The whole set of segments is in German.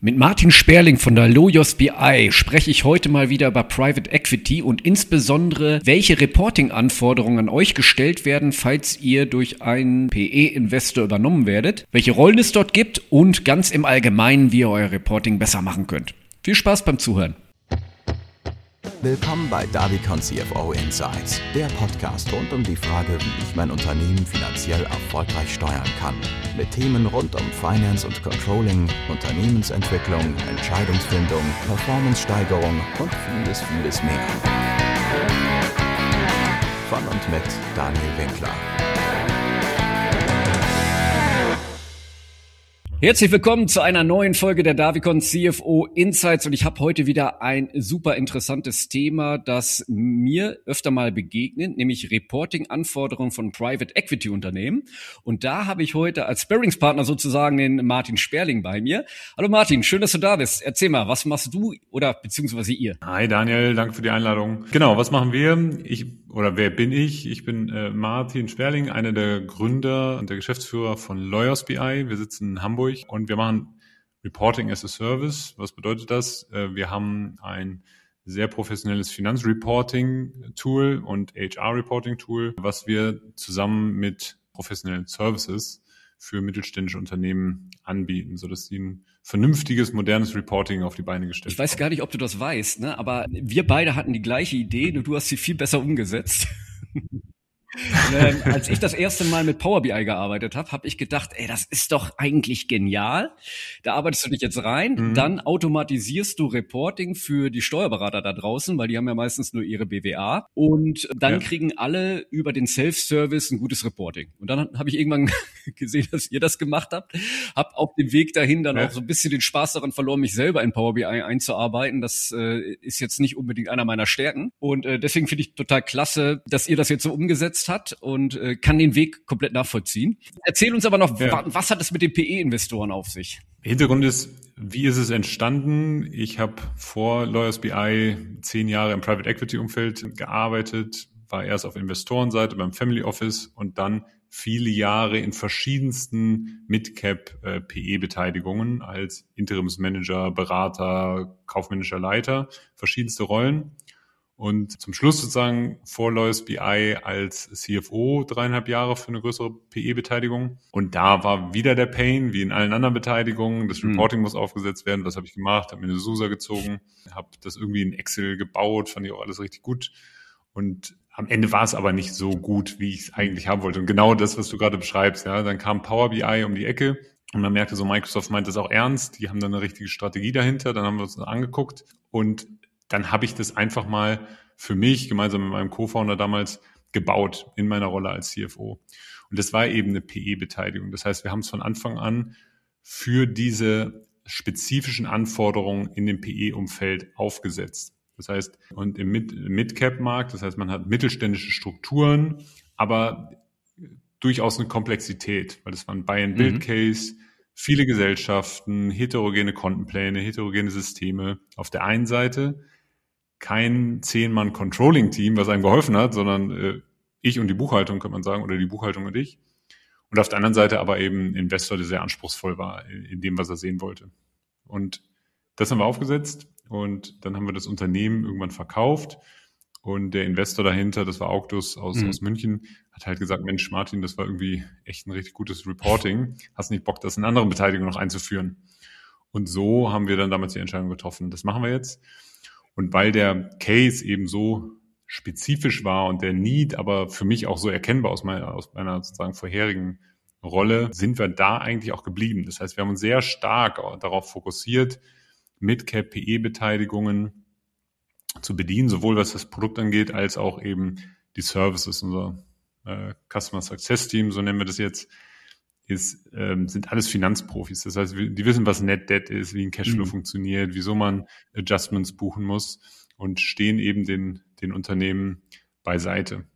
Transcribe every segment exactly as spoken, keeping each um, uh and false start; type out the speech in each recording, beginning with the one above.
Mit Martin Sperling von der Loyos B I spreche ich heute mal wieder über Private Equity und insbesondere, welche Reporting-Anforderungen an euch gestellt werden, falls ihr durch einen P E-Investor übernommen werdet, welche Rollen es dort gibt und ganz im Allgemeinen, wie ihr euer Reporting besser machen könnt. Viel Spaß beim Zuhören. Willkommen bei Davicon C F O Insights, der Podcast rund um die Frage, wie ich mein Unternehmen finanziell erfolgreich steuern kann. Mit Themen rund um Finance und Controlling, Unternehmensentwicklung, Entscheidungsfindung, Performance-Steigerung und vieles, vieles mehr. Von und mit Daniel Winkler. Herzlich willkommen zu einer neuen Folge der Davicon C F O Insights und ich habe heute wieder ein super interessantes Thema, das mir öfter mal begegnet, nämlich Reporting-Anforderungen von Private Equity Unternehmen. Und da habe ich heute als Sparringspartner sozusagen den Martin Sperling bei mir. Hallo Martin, schön, dass du da bist. Erzähl mal, was machst du oder beziehungsweise ihr? Hi Daniel, danke für die Einladung. Genau, was machen wir? Ich oder wer bin ich? Ich bin äh, Martin Sperling, einer der Gründer und der Geschäftsführer von Loyos B I. Wir sitzen in Hamburg und wir machen Reporting as a Service. Was bedeutet das? Äh, wir haben ein sehr professionelles Finanzreporting-Tool und H R-Reporting-Tool, was wir zusammen mit professionellen Services für mittelständische Unternehmen anbieten, sodass sie ein vernünftiges, modernes Reporting auf die Beine gestellt haben. Ich weiß bekommen. gar nicht, ob du das weißt, ne? Aber wir beide hatten die gleiche Idee, nur du hast sie viel besser umgesetzt. ähm, als ich das erste Mal mit Power B I gearbeitet habe, habe ich gedacht, ey, das ist doch eigentlich genial. Da arbeitest du dich jetzt rein, mhm. dann automatisierst du Reporting für die Steuerberater da draußen, weil die haben ja meistens nur ihre B W A und dann ja. kriegen alle über den Self-Service ein gutes Reporting. Und dann habe ich irgendwann gesehen, dass ihr das gemacht habt, habe auf dem Weg dahin dann ja. auch so ein bisschen den Spaß daran verloren, mich selber in Power B I einzuarbeiten. Das äh, ist jetzt nicht unbedingt einer meiner Stärken und äh, deswegen finde ich total klasse, dass ihr das jetzt so umgesetzt hat und äh, kann den Weg komplett nachvollziehen. Erzähl uns aber noch, ja. wa- was hat es mit den P E-Investoren auf sich? Hintergrund ist, wie ist es entstanden? Ich habe vor Loyos B I zehn Jahre im Private Equity Umfeld gearbeitet, war erst auf Investorenseite beim Family Office und dann viele Jahre in verschiedensten Mid-Cap äh, P E-Beteiligungen als Interimsmanager, Berater, kaufmännischer Leiter, verschiedenste Rollen. Und zum Schluss sozusagen vor Loyos B I als C F O dreieinhalb Jahre für eine größere P E-Beteiligung. Und da war wieder der Pain, wie in allen anderen Beteiligungen. Das Reporting mhm. muss aufgesetzt werden. Was habe ich gemacht? Habe mir eine SUSE gezogen, habe das irgendwie in Excel gebaut, fand ich auch alles richtig gut. Und am Ende war es aber nicht so gut, wie ich es eigentlich haben wollte. Und genau das, was du gerade beschreibst, ja, dann kam Power B I um die Ecke und man merkte so, Microsoft meint das auch ernst. Die haben dann eine richtige Strategie dahinter. Dann haben wir uns das angeguckt und dann habe ich das einfach mal für mich gemeinsam mit meinem Co-Founder damals gebaut in meiner Rolle als C F O. Und das war eben eine P E-Beteiligung. Das heißt, wir haben es von Anfang an für diese spezifischen Anforderungen in dem P E-Umfeld aufgesetzt. Das heißt, und im Mid-Cap-Markt, das heißt, man hat mittelständische Strukturen, aber durchaus eine Komplexität, weil das war ein Buy-and-Build-Case, mhm. viele Gesellschaften, heterogene Kontenpläne, heterogene Systeme auf der einen Seite, kein Zehn-Mann-Controlling-Team, was einem geholfen hat, sondern äh, ich und die Buchhaltung, könnte man sagen, oder die Buchhaltung und ich. Und auf der anderen Seite aber eben ein Investor, der sehr anspruchsvoll war in, in dem, was er sehen wollte. Und das haben wir aufgesetzt und dann haben wir das Unternehmen irgendwann verkauft. Und der Investor dahinter, das war Auctus aus, mhm. aus München, hat halt gesagt, Mensch Martin, das war irgendwie echt ein richtig gutes Reporting. Hast nicht Bock, das in anderen Beteiligungen noch einzuführen? Und so haben wir dann damals die Entscheidung getroffen. Das machen wir jetzt. Und weil der Case eben so spezifisch war und der Need aber für mich auch so erkennbar aus meiner, aus meiner sozusagen vorherigen Rolle, sind wir da eigentlich auch geblieben. Das heißt, wir haben uns sehr stark darauf fokussiert, Mid-Cap P E-Beteiligungen zu bedienen, sowohl was das Produkt angeht, als auch eben die Services. Unser äh, Customer Success Team, so nennen wir das jetzt, ist, ähm, sind alles Finanzprofis. Das heißt, die wissen, was Net Debt ist, wie ein Cashflow mhm. funktioniert, wieso man Adjustments buchen muss und stehen eben den, den Unternehmen beiseite.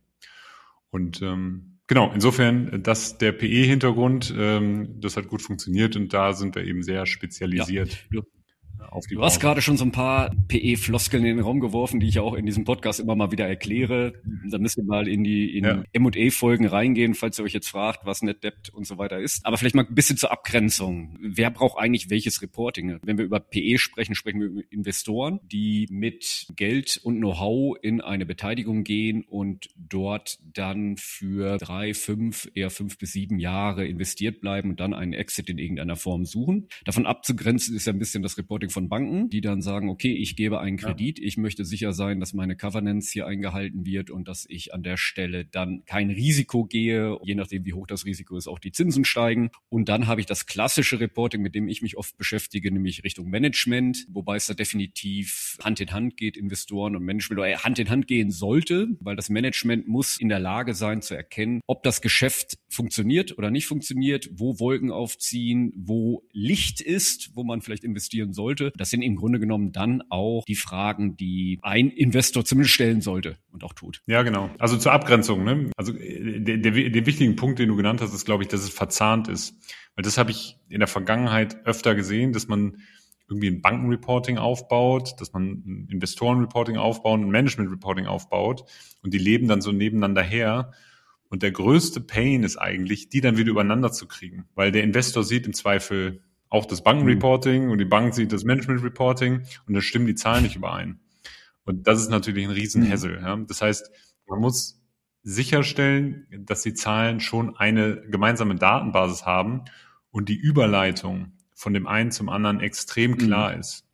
Und ähm, genau, insofern, das der P E-Hintergrund, ähm, das hat gut funktioniert und da sind wir eben sehr spezialisiert. Ja. auf die Du Branche. Hast gerade schon so ein paar P E-Floskeln in den Raum geworfen, die ich ja auch in diesem Podcast immer mal wieder erkläre. Da müsst ihr mal in die in ja. M und A-Folgen reingehen, falls ihr euch jetzt fragt, was Net Debt und so weiter ist. Aber vielleicht mal ein bisschen zur Abgrenzung. Wer braucht eigentlich welches Reporting? Wenn wir über P E sprechen, sprechen wir über Investoren, die mit Geld und Know-how in eine Beteiligung gehen und dort dann für drei, fünf, eher fünf bis sieben Jahre investiert bleiben und dann einen Exit in irgendeiner Form suchen. Davon abzugrenzen ist ja ein bisschen das Reporting von Banken, die dann sagen, okay, ich gebe einen Kredit, ja. ich möchte sicher sein, dass meine Covenants hier eingehalten wird und dass ich an der Stelle dann kein Risiko gehe, je nachdem wie hoch das Risiko ist, auch die Zinsen steigen. Und dann habe ich das klassische Reporting, mit dem ich mich oft beschäftige, nämlich Richtung Management, wobei es da definitiv Hand in Hand geht, Investoren und Management, oder Hand in Hand gehen sollte, weil das Management muss in der Lage sein zu erkennen, ob das Geschäft funktioniert oder nicht funktioniert, wo Wolken aufziehen, wo Licht ist, wo man vielleicht investieren sollte. Das sind im Grunde genommen dann auch die Fragen, die ein Investor zumindest stellen sollte und auch tut. Ja, genau. Also zur Abgrenzung, ne? Also der, der, der wichtige Punkt, den du genannt hast, ist, glaube ich, dass es verzahnt ist. Weil das habe ich in der Vergangenheit öfter gesehen, dass man irgendwie ein Bankenreporting aufbaut, dass man ein Investorenreporting aufbaut, ein Managementreporting aufbaut und die leben dann so nebeneinander her. Und der größte Pain ist eigentlich, die dann wieder übereinander zu kriegen. Weil der Investor sieht im Zweifel auch das Bankenreporting mhm. und die Bank sieht das Managementreporting und dann stimmen die Zahlen nicht überein. Und das ist natürlich ein Riesenhassel. Mhm. Ja. Das heißt, man muss sicherstellen, dass die Zahlen schon eine gemeinsame Datenbasis haben und die Überleitung von dem einen zum anderen extrem klar mhm. ist.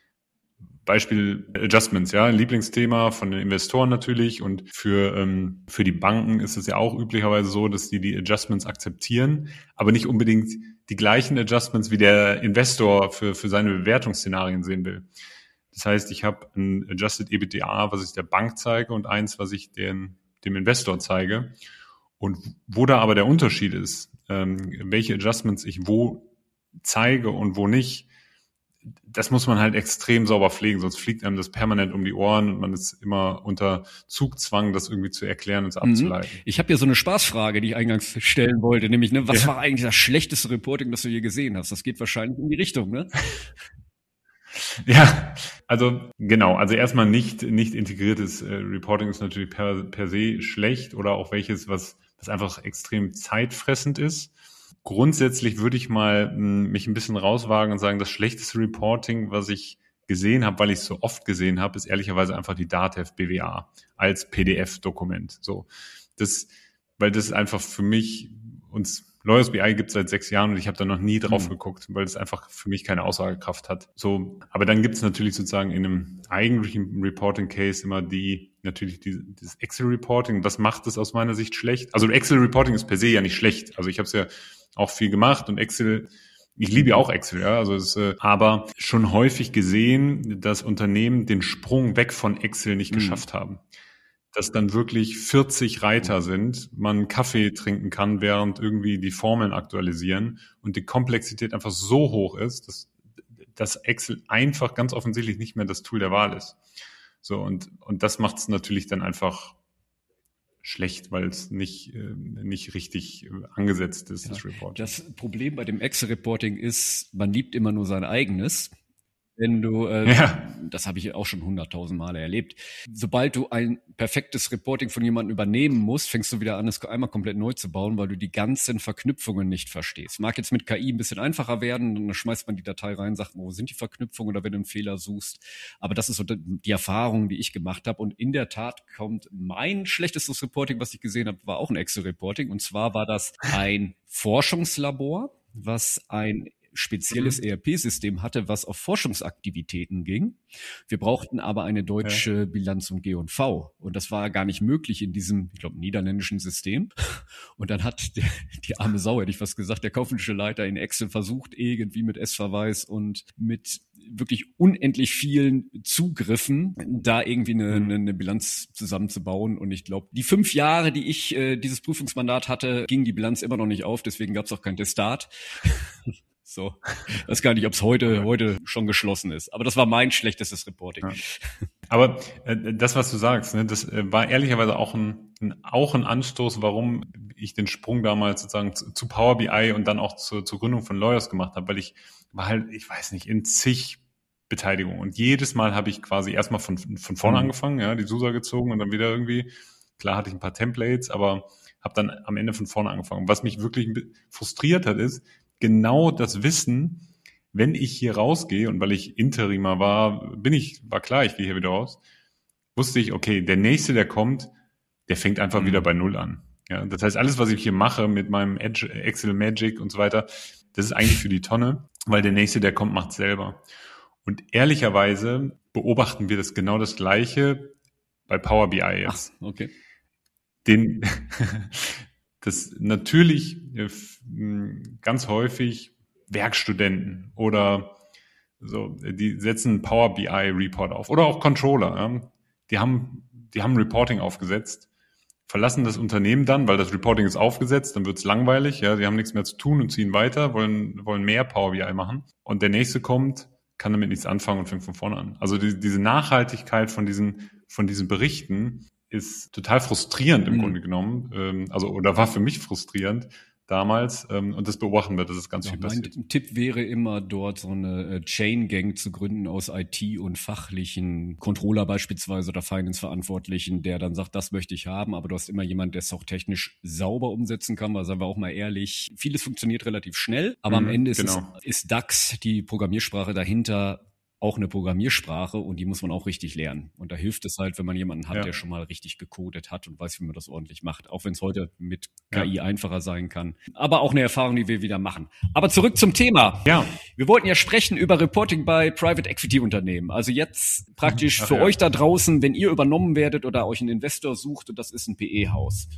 Beispiel Adjustments, ja, ein Lieblingsthema von den Investoren natürlich, und für ähm, für die Banken ist es ja auch üblicherweise so, dass die die Adjustments akzeptieren, aber nicht unbedingt die gleichen Adjustments wie der Investor für für seine Bewertungsszenarien sehen will. Das heißt, ich habe ein Adjusted EBITDA, was ich der Bank zeige, und eins, was ich den, dem Investor zeige. Und wo da aber der Unterschied ist, ähm, welche Adjustments ich wo zeige und wo nicht, das muss man halt extrem sauber pflegen, sonst fliegt einem das permanent um die Ohren und man ist immer unter Zugzwang, das irgendwie zu erklären und zu abzuleiten. Ich habe hier so eine Spaßfrage, die ich eingangs stellen wollte, nämlich, ne, was ja. war eigentlich das schlechteste Reporting, das du je gesehen hast? Das geht wahrscheinlich in die Richtung, ne? Ja, also genau, also erstmal nicht nicht integriertes äh, Reporting ist natürlich per, per se schlecht, oder auch welches, was, was einfach extrem zeitfressend ist. Grundsätzlich würde ich mal m, mich ein bisschen rauswagen und sagen, das schlechteste Reporting, was ich gesehen habe, weil ich es so oft gesehen habe, ist ehrlicherweise einfach die DATEV B W A als P D F-Dokument. So, das, weil das einfach für mich, uns Lawyers B I gibt es seit sechs Jahren und ich habe da noch nie drauf mhm. geguckt, weil es einfach für mich keine Aussagekraft hat. So, aber dann gibt es natürlich sozusagen in einem eigentlichen Reporting-Case immer die, natürlich die, dieses Excel-Reporting. Was macht es aus meiner Sicht schlecht? Also Excel-Reporting ist per se ja nicht schlecht. Also ich habe es ja auch viel gemacht und Excel, ich liebe ja auch Excel, ja, also es, äh, aber schon häufig gesehen, dass Unternehmen den Sprung weg von Excel nicht mhm. geschafft haben. Dass dann wirklich vierzig Reiter sind, man Kaffee trinken kann, während irgendwie die Formeln aktualisieren und die Komplexität einfach so hoch ist, dass, dass Excel einfach ganz offensichtlich nicht mehr das Tool der Wahl ist. So, und, und das macht es natürlich dann einfach schlecht, weil es nicht, äh, nicht richtig äh, angesetzt ist, ja, das Reporting. Das Problem bei dem Excel-Reporting ist, man liebt immer nur sein eigenes. Wenn du, äh, ja. das habe ich auch schon hunderttausend Male erlebt, sobald du ein perfektes Reporting von jemandem übernehmen musst, fängst du wieder an, es einmal komplett neu zu bauen, weil du die ganzen Verknüpfungen nicht verstehst. Mag jetzt mit K I ein bisschen einfacher werden, dann schmeißt man die Datei rein, sagt, wo sind die Verknüpfungen, oder wenn du einen Fehler suchst. Aber das ist so die Erfahrung, die ich gemacht habe. Und in der Tat kommt mein schlechtestes Reporting, was ich gesehen habe, war auch ein Excel-Reporting. Und zwar war das ein Forschungslabor, was ein spezielles E R P-System hatte, was auf Forschungsaktivitäten ging. Wir brauchten aber eine deutsche ja. Bilanz und G und V. Und das war gar nicht möglich in diesem, ich glaube, niederländischen System. Und dann hat die, die arme Sau, hätte ich fast gesagt, der kaufmännische Leiter in Excel versucht, irgendwie mit S-Verweis und mit wirklich unendlich vielen Zugriffen da irgendwie eine, eine, eine Bilanz zusammenzubauen. Und ich glaube, die fünf Jahre, die ich äh, dieses Prüfungsmandat hatte, ging die Bilanz immer noch nicht auf. Deswegen gab es auch kein Testat. So, ich weiß gar nicht, ob es heute heute schon geschlossen ist. Aber das war mein schlechtestes Reporting. Ja. Aber äh, das, was du sagst, ne, das äh, war ehrlicherweise auch ein, ein auch ein Anstoß, warum ich den Sprung damals sozusagen zu, zu Power B I und dann auch zu, zur Gründung von Lawyers gemacht habe, weil ich war halt, ich weiß nicht, in zig Beteiligung. Und jedes Mal habe ich quasi erstmal von, von vorne Mhm. angefangen, ja, die S U S A gezogen und dann wieder irgendwie, klar hatte ich ein paar Templates, aber habe dann am Ende von vorne angefangen. Was mich wirklich frustriert hat, ist genau das Wissen, wenn ich hier rausgehe und weil ich Interimer war, bin ich, war klar, ich gehe hier wieder raus, wusste ich, okay, der Nächste, der kommt, der fängt einfach Mhm. wieder bei Null an. Ja, das heißt, alles, was ich hier mache mit meinem Edge, Excel Magic und so weiter, das ist eigentlich für die Tonne, weil der Nächste, der kommt, macht selber. Und ehrlicherweise beobachten wir das genau das Gleiche bei Power B I jetzt. Ach, okay. Den, das natürlich ganz häufig Werkstudenten oder so, die setzen einen Power B I Report auf oder auch Controller. Ja. Die haben, die haben Reporting aufgesetzt, verlassen das Unternehmen dann, weil das Reporting ist aufgesetzt, dann wird's langweilig, ja, die haben nichts mehr zu tun und ziehen weiter, wollen, wollen mehr Power B I machen. Und der nächste kommt, kann damit nichts anfangen und fängt von vorne an. Also die, diese Nachhaltigkeit von diesen, von diesen Berichten ist total frustrierend im mhm. Grunde genommen. Ähm, also, oder war für mich frustrierend damals. Ähm, und das beobachten wir, dass es ganz ja, viel passiert. Mein Tipp wäre immer, dort so eine äh, Chain-Gang zu gründen aus I T und fachlichen Controller beispielsweise oder Finance-Verantwortlichen, der dann sagt, das möchte ich haben, aber du hast immer jemanden, der es auch technisch sauber umsetzen kann, weil, sagen wir auch mal ehrlich, vieles funktioniert relativ schnell, aber mhm, am Ende ist, genau. es, ist DAX, die Programmiersprache dahinter, auch eine Programmiersprache und die muss man auch richtig lernen. Und da hilft es halt, wenn man jemanden hat, ja. der schon mal richtig gecodet hat und weiß, wie man das ordentlich macht. Auch wenn es heute mit K I ja. einfacher sein kann. Aber auch eine Erfahrung, die wir wieder machen. Aber zurück zum Thema. Ja. Wir wollten ja sprechen über Reporting bei Private Equity Unternehmen. Also jetzt praktisch Ach, für ja. euch da draußen, wenn ihr übernommen werdet oder euch einen Investor sucht und das ist ein P E-Haus.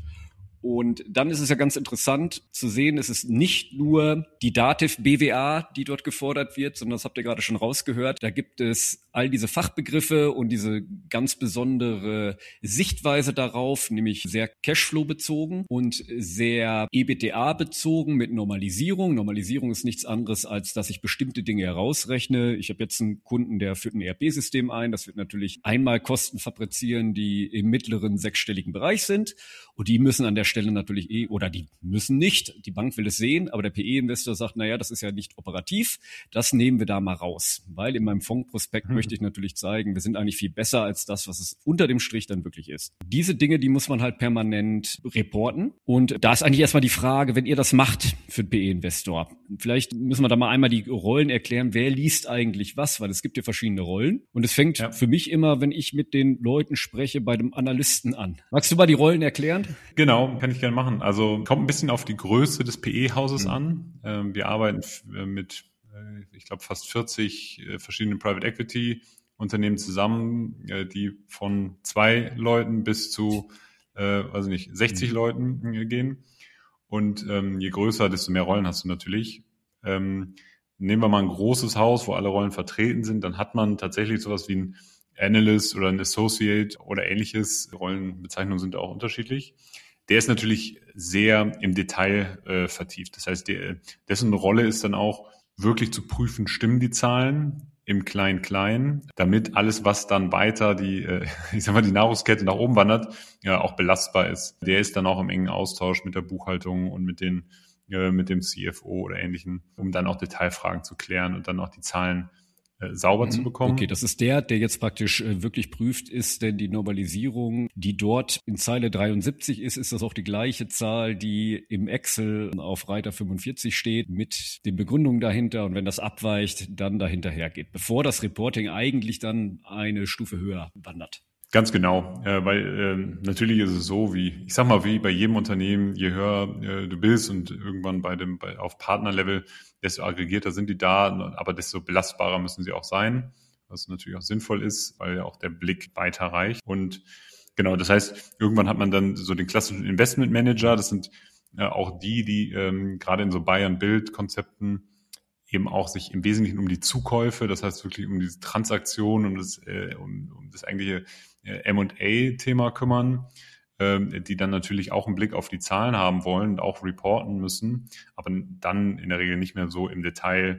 Und dann ist es ja ganz interessant zu sehen, es ist nicht nur die Dativ B W A, die dort gefordert wird, sondern das habt ihr gerade schon rausgehört. Da gibt es all diese Fachbegriffe und diese ganz besondere Sichtweise darauf, nämlich sehr Cashflow-bezogen und sehr E B T A-bezogen mit Normalisierung. Normalisierung ist nichts anderes, als dass ich bestimmte Dinge herausrechne. Ich habe jetzt einen Kunden, der führt ein E R P-System ein. Das wird natürlich einmal Kosten fabrizieren, die im mittleren sechsstelligen Bereich sind. Und die müssen an der Stelle natürlich eh, oder die müssen nicht, die Bank will es sehen, aber der P E-Investor sagt, naja, das ist ja nicht operativ, das nehmen wir da mal raus. Weil in meinem Fondsprospekt hm. möchte ich natürlich zeigen, wir sind eigentlich viel besser als das, was es unter dem Strich dann wirklich ist. Diese Dinge, die muss man halt permanent reporten. Und da ist eigentlich erstmal die Frage, wenn ihr das macht für den P E-Investor, vielleicht müssen wir da mal einmal die Rollen erklären, wer liest eigentlich was, weil es gibt ja verschiedene Rollen. Und es fängt ja. für mich immer, wenn ich mit den Leuten spreche, bei dem Analysten an. Magst du mal die Rollen erklären? Genau, kann ich gerne machen. Also kommt ein bisschen auf die Größe des P E-Hauses mhm. an. Ähm, wir arbeiten f- mit, äh, ich glaube, fast vierzig äh, verschiedenen Private Equity Unternehmen zusammen, äh, die von zwei Leuten bis zu, äh, weiß nicht, sechzig mhm. Leuten äh, gehen. Und ähm, je größer, desto mehr Rollen hast du natürlich. Ähm, nehmen wir mal ein großes Haus, wo alle Rollen vertreten sind, dann hat man tatsächlich sowas wie ein Analyst oder ein Associate oder ähnliches. Rollenbezeichnungen sind auch unterschiedlich. Der ist natürlich sehr im Detail äh, vertieft. Das heißt, der, dessen Rolle ist dann auch wirklich zu prüfen, stimmen die Zahlen im Klein-Klein, damit alles, was dann weiter die, äh, ich sag mal, die Nahrungskette nach oben wandert, ja auch belastbar ist. Der ist dann auch im engen Austausch mit der Buchhaltung und mit den, äh, mit dem C F O oder Ähnlichem, um dann auch Detailfragen zu klären und dann auch die Zahlen sauber mhm. zu bekommen. Okay, das ist der, der jetzt praktisch äh, wirklich prüft, ist denn die Normalisierung, die dort in Zeile dreiundsiebzig ist, ist das auch die gleiche Zahl, die im Excel auf Reiter fünfundvierzig steht, mit den Begründungen dahinter und wenn das abweicht, dann dahinterher geht, bevor das Reporting eigentlich dann eine Stufe höher wandert. Ganz genau, äh, weil äh, natürlich ist es so, wie ich sag mal, wie bei jedem Unternehmen, je höher äh, du bist und irgendwann bei dem bei, auf Partnerlevel, desto aggregierter sind die Daten, aber desto belastbarer müssen sie auch sein, was natürlich auch sinnvoll ist, weil ja auch der Blick weiter reicht. Und genau, das heißt, irgendwann hat man dann so den klassischen Investment Manager, das sind äh, auch die, die ähm, gerade in so Buy-and-Build-Konzepten eben auch sich im Wesentlichen um die Zukäufe, das heißt wirklich um diese Transaktion, um das, äh, um, um das eigentliche äh, M und A-Thema kümmern, äh, die dann natürlich auch einen Blick auf die Zahlen haben wollen und auch reporten müssen, aber dann in der Regel nicht mehr so im Detail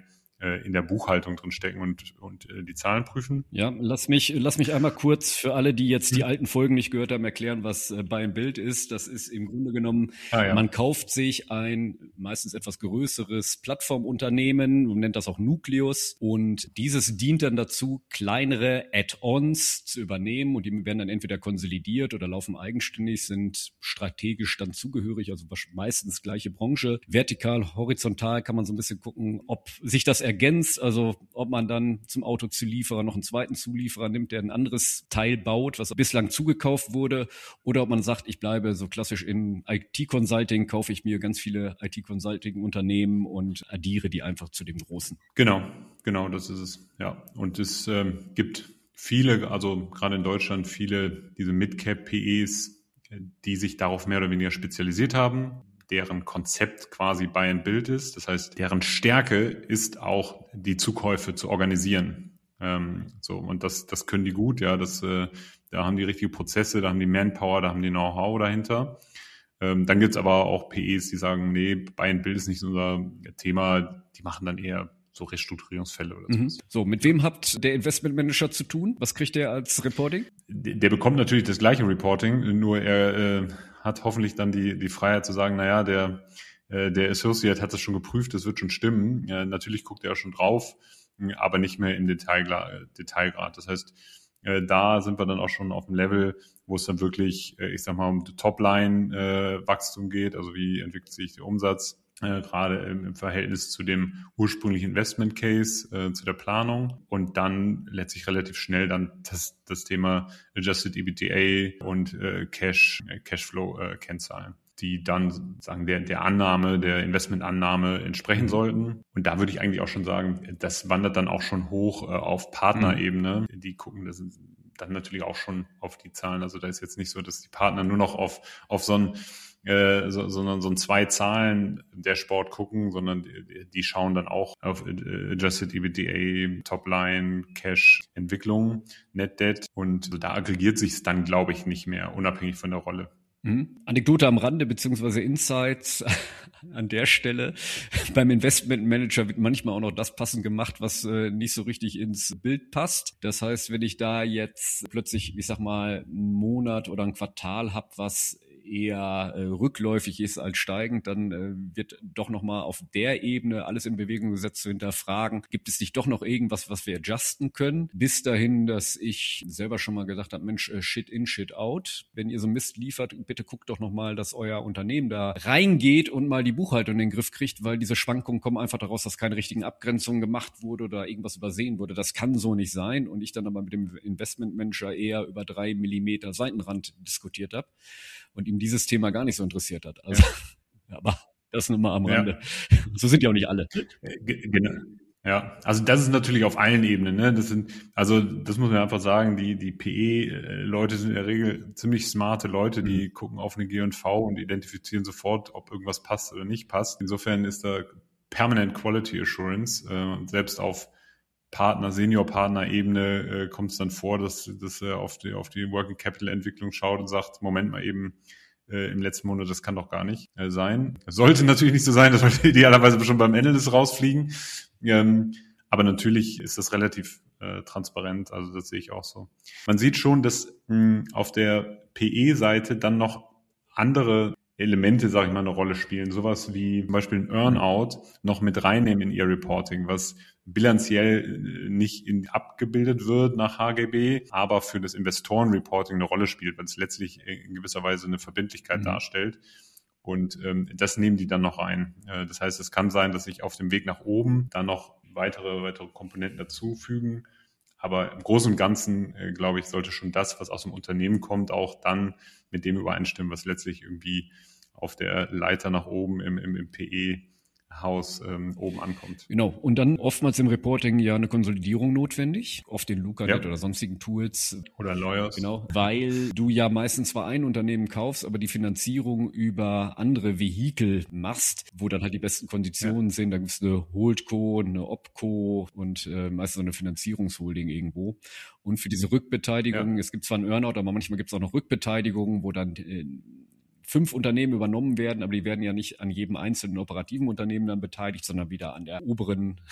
in der Buchhaltung drin stecken und, und die Zahlen prüfen. Ja, lass mich, lass mich einmal kurz für alle, die jetzt die alten Folgen nicht gehört haben, erklären, was Buy and Build ist. Das ist im Grunde genommen, ah, ja. man kauft sich ein meistens etwas größeres Plattformunternehmen, man nennt das auch Nucleus, und dieses dient dann dazu, kleinere Add-ons zu übernehmen, und die werden dann entweder konsolidiert oder laufen eigenständig, sind strategisch dann zugehörig, also meistens gleiche Branche. Vertikal, horizontal kann man so ein bisschen gucken, ob sich das ergänzt, also ob man dann zum Autozulieferer noch einen zweiten Zulieferer nimmt, der ein anderes Teil baut, was bislang zugekauft wurde, oder ob man sagt, ich bleibe so klassisch in I T-Consulting, kaufe ich mir ganz viele I T-Consulting-Unternehmen und addiere die einfach zu dem Großen. Genau, genau, das ist es, ja. Und es ähm, gibt viele, also gerade in Deutschland, viele diese Mid-Cap-P Es, die sich darauf mehr oder weniger spezialisiert haben, deren Konzept quasi Buy and Build ist. Das heißt, deren Stärke ist auch, die Zukäufe zu organisieren. Ähm, so, und das, das können die gut, ja. Das, äh, da haben die richtige Prozesse, da haben die Manpower, da haben die Know-how dahinter. Ähm, dann gibt's aber auch P Es, die sagen, nee, Buy and Build ist nicht unser Thema. Die machen dann eher so Restrukturierungsfälle oder mhm. so. So, mit wem hat der Investmentmanager zu tun? Was kriegt der als Reporting? Der, der bekommt natürlich das gleiche Reporting, nur er äh, hat hoffentlich dann die die Freiheit zu sagen, naja, der äh, der Associate hat das schon geprüft, das wird schon stimmen. Ja, natürlich guckt er schon drauf, aber nicht mehr im Detail, Detailgrad. Das heißt, äh, da sind wir dann auch schon auf dem Level, wo es dann wirklich, äh, ich sag mal, um Topline-Wachstum äh, geht, also wie entwickelt sich der Umsatz, Äh, gerade im, im Verhältnis zu dem ursprünglichen Investment Case, äh, zu der Planung, und dann letztlich relativ schnell dann das, das Thema Adjusted E B T A und äh, Cash, äh, Cashflow äh, Kennzahlen, die dann sagen der der Annahme, der Investmentannahme entsprechen sollten. Und da würde ich eigentlich auch schon sagen, das wandert dann auch schon hoch äh, auf Partnerebene. Mhm. Die gucken, das sind dann natürlich auch schon auf die Zahlen. Also da ist jetzt nicht so, dass die Partner nur noch auf auf so ein Äh, so, sondern so ein zwei Zahlen der Sport gucken, sondern die, die schauen dann auch auf Adjusted E B T A, Topline, Cash, Entwicklung, Net Debt, und da aggregiert sich es dann, glaube ich, nicht mehr, unabhängig von der Rolle. Mhm. Anekdote am Rande beziehungsweise Insights an der Stelle. Beim Investmentmanager wird manchmal auch noch das passend gemacht, was äh, nicht so richtig ins Bild passt. Das heißt, wenn ich da jetzt plötzlich, ich sag mal, einen Monat oder ein Quartal habe, was eher äh, rückläufig ist als steigend, dann äh, wird doch nochmal auf der Ebene alles in Bewegung gesetzt zu hinterfragen, gibt es nicht doch noch irgendwas, was wir adjusten können? Bis dahin, dass ich selber schon mal gesagt habe, Mensch, äh, shit in, shit out. Wenn ihr so Mist liefert, bitte guckt doch nochmal, dass euer Unternehmen da reingeht und mal die Buchhaltung in den Griff kriegt, weil diese Schwankungen kommen einfach daraus, dass keine richtigen Abgrenzungen gemacht wurde oder irgendwas übersehen wurde. Das kann so nicht sein. Und ich dann aber mit dem Investmentmanager eher über drei Millimeter Seitenrand diskutiert habe und ihm dieses Thema gar nicht so interessiert hat. Also, ja. Aber das nur mal am Rande. Ja. So sind ja auch nicht alle. Genau. Ja, also das ist natürlich auf allen Ebenen, ne? Das sind, also das muss man einfach sagen, die die P E-Leute sind in der Regel ziemlich smarte Leute, die mhm. gucken auf eine G und V und identifizieren sofort, ob irgendwas passt oder nicht passt. Insofern ist da Permanent Quality Assurance, äh, selbst auf Partner, Senior-Partner-Ebene äh, kommt es dann vor, dass, dass er auf die, auf die Working Capital-Entwicklung schaut und sagt, Moment mal eben, äh, im letzten Monat, das kann doch gar nicht äh, sein. Das sollte natürlich nicht so sein, das sollte idealerweise schon beim Ende des rausfliegen. Ähm, aber natürlich ist das relativ äh, transparent, also das sehe ich auch so. Man sieht schon, dass mh, auf der P E-Seite dann noch andere Elemente, sage ich mal, eine Rolle spielen. Sowas wie zum Beispiel ein Earnout noch mit reinnehmen in ihr Reporting, was bilanziell nicht in, abgebildet wird nach H G B, aber für das Investoren-Reporting eine Rolle spielt, weil es letztlich in gewisser Weise eine Verbindlichkeit mhm. darstellt. Und ähm, das nehmen die dann noch ein. Äh, das heißt, es kann sein, dass sich auf dem Weg nach oben dann noch weitere weitere Komponenten dazufügen. Aber im Großen und Ganzen, äh, glaube ich, sollte schon das, was aus dem Unternehmen kommt, auch dann mit dem übereinstimmen, was letztlich irgendwie auf der Leiter nach oben im, im, im P E-Haus ähm, oben ankommt. Genau. Und dann oftmals im Reporting ja eine Konsolidierung notwendig, auf den Lucanet ja. oder sonstigen Tools. Oder Lawyers. Genau. Weil du ja meistens zwar ein Unternehmen kaufst, aber die Finanzierung über andere Vehikel machst, wo dann halt die besten Konditionen ja. sind. Da gibt es eine Holdco, eine Opco und äh, meistens so eine Finanzierungsholding irgendwo. Und für diese Rückbeteiligung, ja. es gibt zwar einen Earnout, aber manchmal gibt es auch noch Rückbeteiligungen, wo dann äh, fünf Unternehmen übernommen werden, aber die werden ja nicht an jedem einzelnen operativen Unternehmen dann beteiligt, sondern wieder an der oberen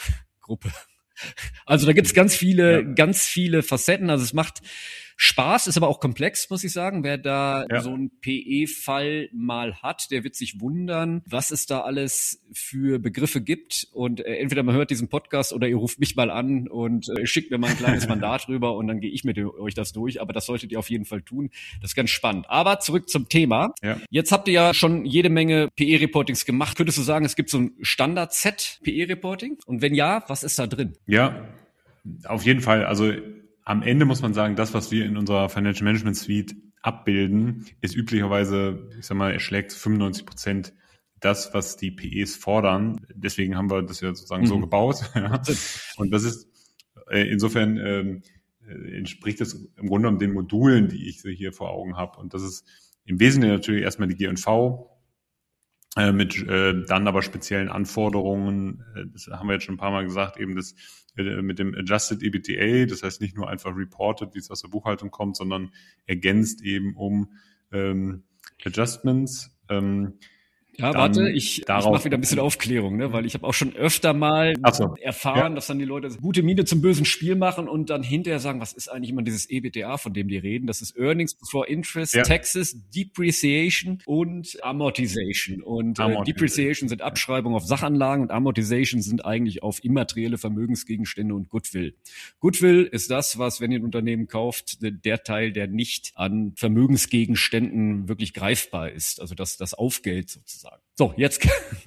Gruppe. Also da gibt's ganz viele, Ja. ganz viele Facetten. Also es macht Spaß, ist aber auch komplex, muss ich sagen. Wer da Ja. so einen P E-Fall mal hat, der wird sich wundern, was es da alles für Begriffe gibt. Und äh, entweder man hört diesen Podcast oder ihr ruft mich mal an und äh, schickt mir mal ein kleines Mandat rüber und dann gehe ich mit euch das durch. Aber das solltet ihr auf jeden Fall tun. Das ist ganz spannend. Aber zurück zum Thema. Ja. Jetzt habt ihr ja schon jede Menge P E-Reportings gemacht. Könntest du sagen, es gibt so ein Standard-Set P E-Reporting? Und wenn ja, was ist da drin? Ja, auf jeden Fall. Also am Ende muss man sagen, das, was wir in unserer Financial Management Suite abbilden, ist üblicherweise, ich sag mal, erschlägt fünfundneunzig Prozent das, was die P Es fordern. Deswegen haben wir das ja sozusagen mhm. so gebaut. Ja. Und das ist äh, insofern ähm, äh, entspricht das im Grunde genommen den Modulen, die ich hier vor Augen habe. Und das ist im Wesentlichen natürlich erstmal die G und V, äh, mit äh, dann aber speziellen Anforderungen. Äh, das haben wir jetzt schon ein paar Mal gesagt, eben das äh, mit dem Adjusted E B T A, das heißt nicht nur einfach reported, wie es aus der Buchhaltung kommt, sondern ergänzt eben um ähm, Adjustments. Ähm, Ja, warte, ich, ich mache wieder ein bisschen Aufklärung, ne, weil ich habe auch schon öfter mal so. erfahren, ja. dass dann die Leute gute Miene zum bösen Spiel machen und dann hinterher sagen, was ist eigentlich immer dieses E B T A, von dem die reden? Das ist Earnings Before Interest, ja. Taxes, Depreciation und Amortization. Und Amortization. Äh, Depreciation sind Abschreibungen auf Sachanlagen und Amortization sind eigentlich auf immaterielle Vermögensgegenstände und Goodwill. Goodwill ist das, was, wenn ihr ein Unternehmen kauft, der Teil, der nicht an Vermögensgegenständen wirklich greifbar ist, also das, das Aufgeld sozusagen. So, jetzt.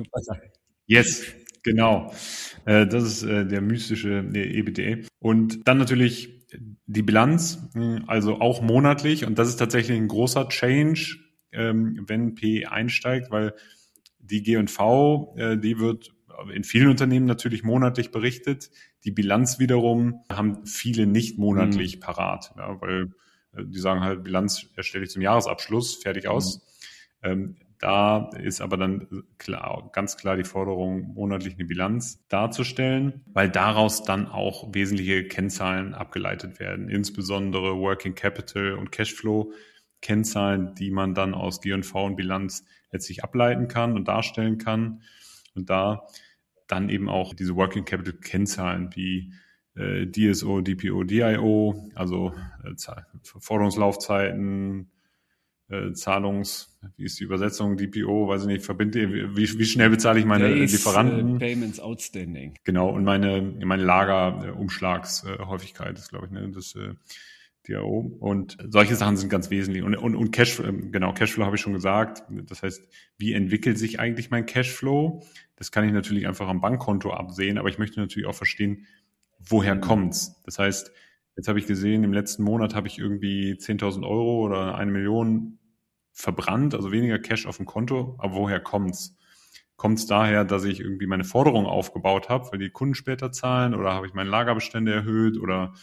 Yes, genau. Das ist der mystische E B T A. Und dann natürlich die Bilanz, also auch monatlich. Und das ist tatsächlich ein großer Change, wenn P E einsteigt, weil die G und V, die wird in vielen Unternehmen natürlich monatlich berichtet. Die Bilanz wiederum haben viele nicht monatlich mhm. parat, ja, weil die sagen halt, Bilanz erstelle ich zum Jahresabschluss, fertig aus. Mhm. Da ist aber dann klar, ganz klar die Forderung, monatlich eine Bilanz darzustellen, weil daraus dann auch wesentliche Kennzahlen abgeleitet werden, insbesondere Working Capital und Cashflow Kennzahlen, die man dann aus G und V und Bilanz letztlich ableiten kann und darstellen kann. Und da dann eben auch diese Working Capital Kennzahlen wie äh, D S O, D P O, D I O, also äh, Forderungslaufzeiten, Zahlungs, wie ist die Übersetzung, D P O, weiß ich nicht, verbinde, wie, wie schnell bezahle ich meine Days, Lieferanten? Uh, Payments Outstanding. Genau, und meine, meine Lagerumschlagshäufigkeit ist, glaube ich, ne, das äh, D I O. Und solche Sachen sind ganz wesentlich. Und, und, und Cash, genau, Cashflow habe ich schon gesagt. Das heißt, wie entwickelt sich eigentlich mein Cashflow? Das kann ich natürlich einfach am Bankkonto absehen, aber ich möchte natürlich auch verstehen, woher kommt's? Das heißt, jetzt habe ich gesehen, im letzten Monat habe ich irgendwie zehntausend Euro oder eine Million verbrannt, also weniger Cash auf dem Konto. Aber woher kommt's? Kommt's daher, dass ich irgendwie meine Forderungen aufgebaut habe, weil die Kunden später zahlen, oder habe ich meine Lagerbestände erhöht, oder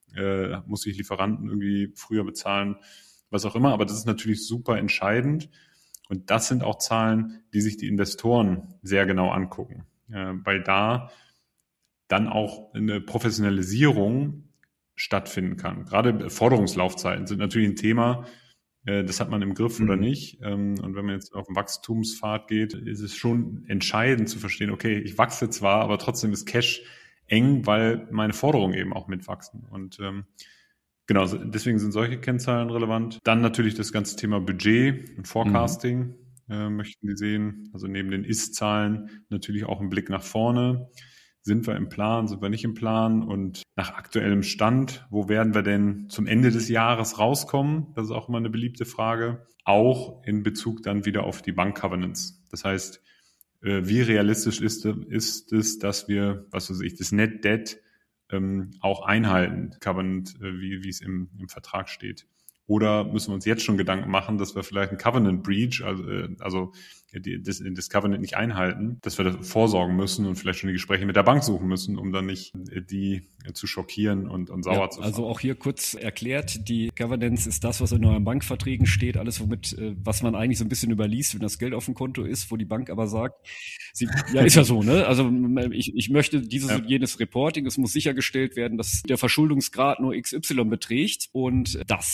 äh, muss ich Lieferanten irgendwie früher bezahlen, was auch immer. Aber das ist natürlich super entscheidend. Und das sind auch Zahlen, die sich die Investoren sehr genau angucken, äh, weil da dann auch eine Professionalisierung stattfinden kann. Gerade Forderungslaufzeiten sind natürlich ein Thema, das hat man im Griff oder nicht. Und wenn man jetzt auf den Wachstumspfad geht, ist es schon entscheidend zu verstehen, okay, ich wachse zwar, aber trotzdem ist Cash eng, weil meine Forderungen eben auch mitwachsen. Und ähm, genau, deswegen sind solche Kennzahlen relevant. Dann natürlich das ganze Thema Budget und Forecasting mhm. äh, möchten die sehen. Also neben den Ist-Zahlen natürlich auch ein Blick nach vorne. Sind wir im Plan, sind wir nicht im Plan? Und nach aktuellem Stand, wo werden wir denn zum Ende des Jahres rauskommen? Das ist auch immer eine beliebte Frage. Auch in Bezug dann wieder auf die Bank-Covenants. Das heißt, wie realistisch ist, ist es, dass wir, was weiß ich, das Net Debt ähm, auch einhalten, Covenant, äh, wie, wie es im, im Vertrag steht? Oder müssen wir uns jetzt schon Gedanken machen, dass wir vielleicht einen Covenant Breach, also, also die, das, das Covenant nicht einhalten, dass wir da vorsorgen müssen und vielleicht schon die Gespräche mit der Bank suchen müssen, um dann nicht die zu schockieren und, und sauer ja, zu fahren. Also auch hier kurz erklärt, die Governance ist das, was in euren Bankverträgen steht, alles womit, was man eigentlich so ein bisschen überliest, wenn das Geld auf dem Konto ist, wo die Bank aber sagt, sie, ja ist ja so, ne? Also ich, ich möchte dieses ja. und jenes Reporting, es muss sichergestellt werden, dass der Verschuldungsgrad nur X Y beträgt und das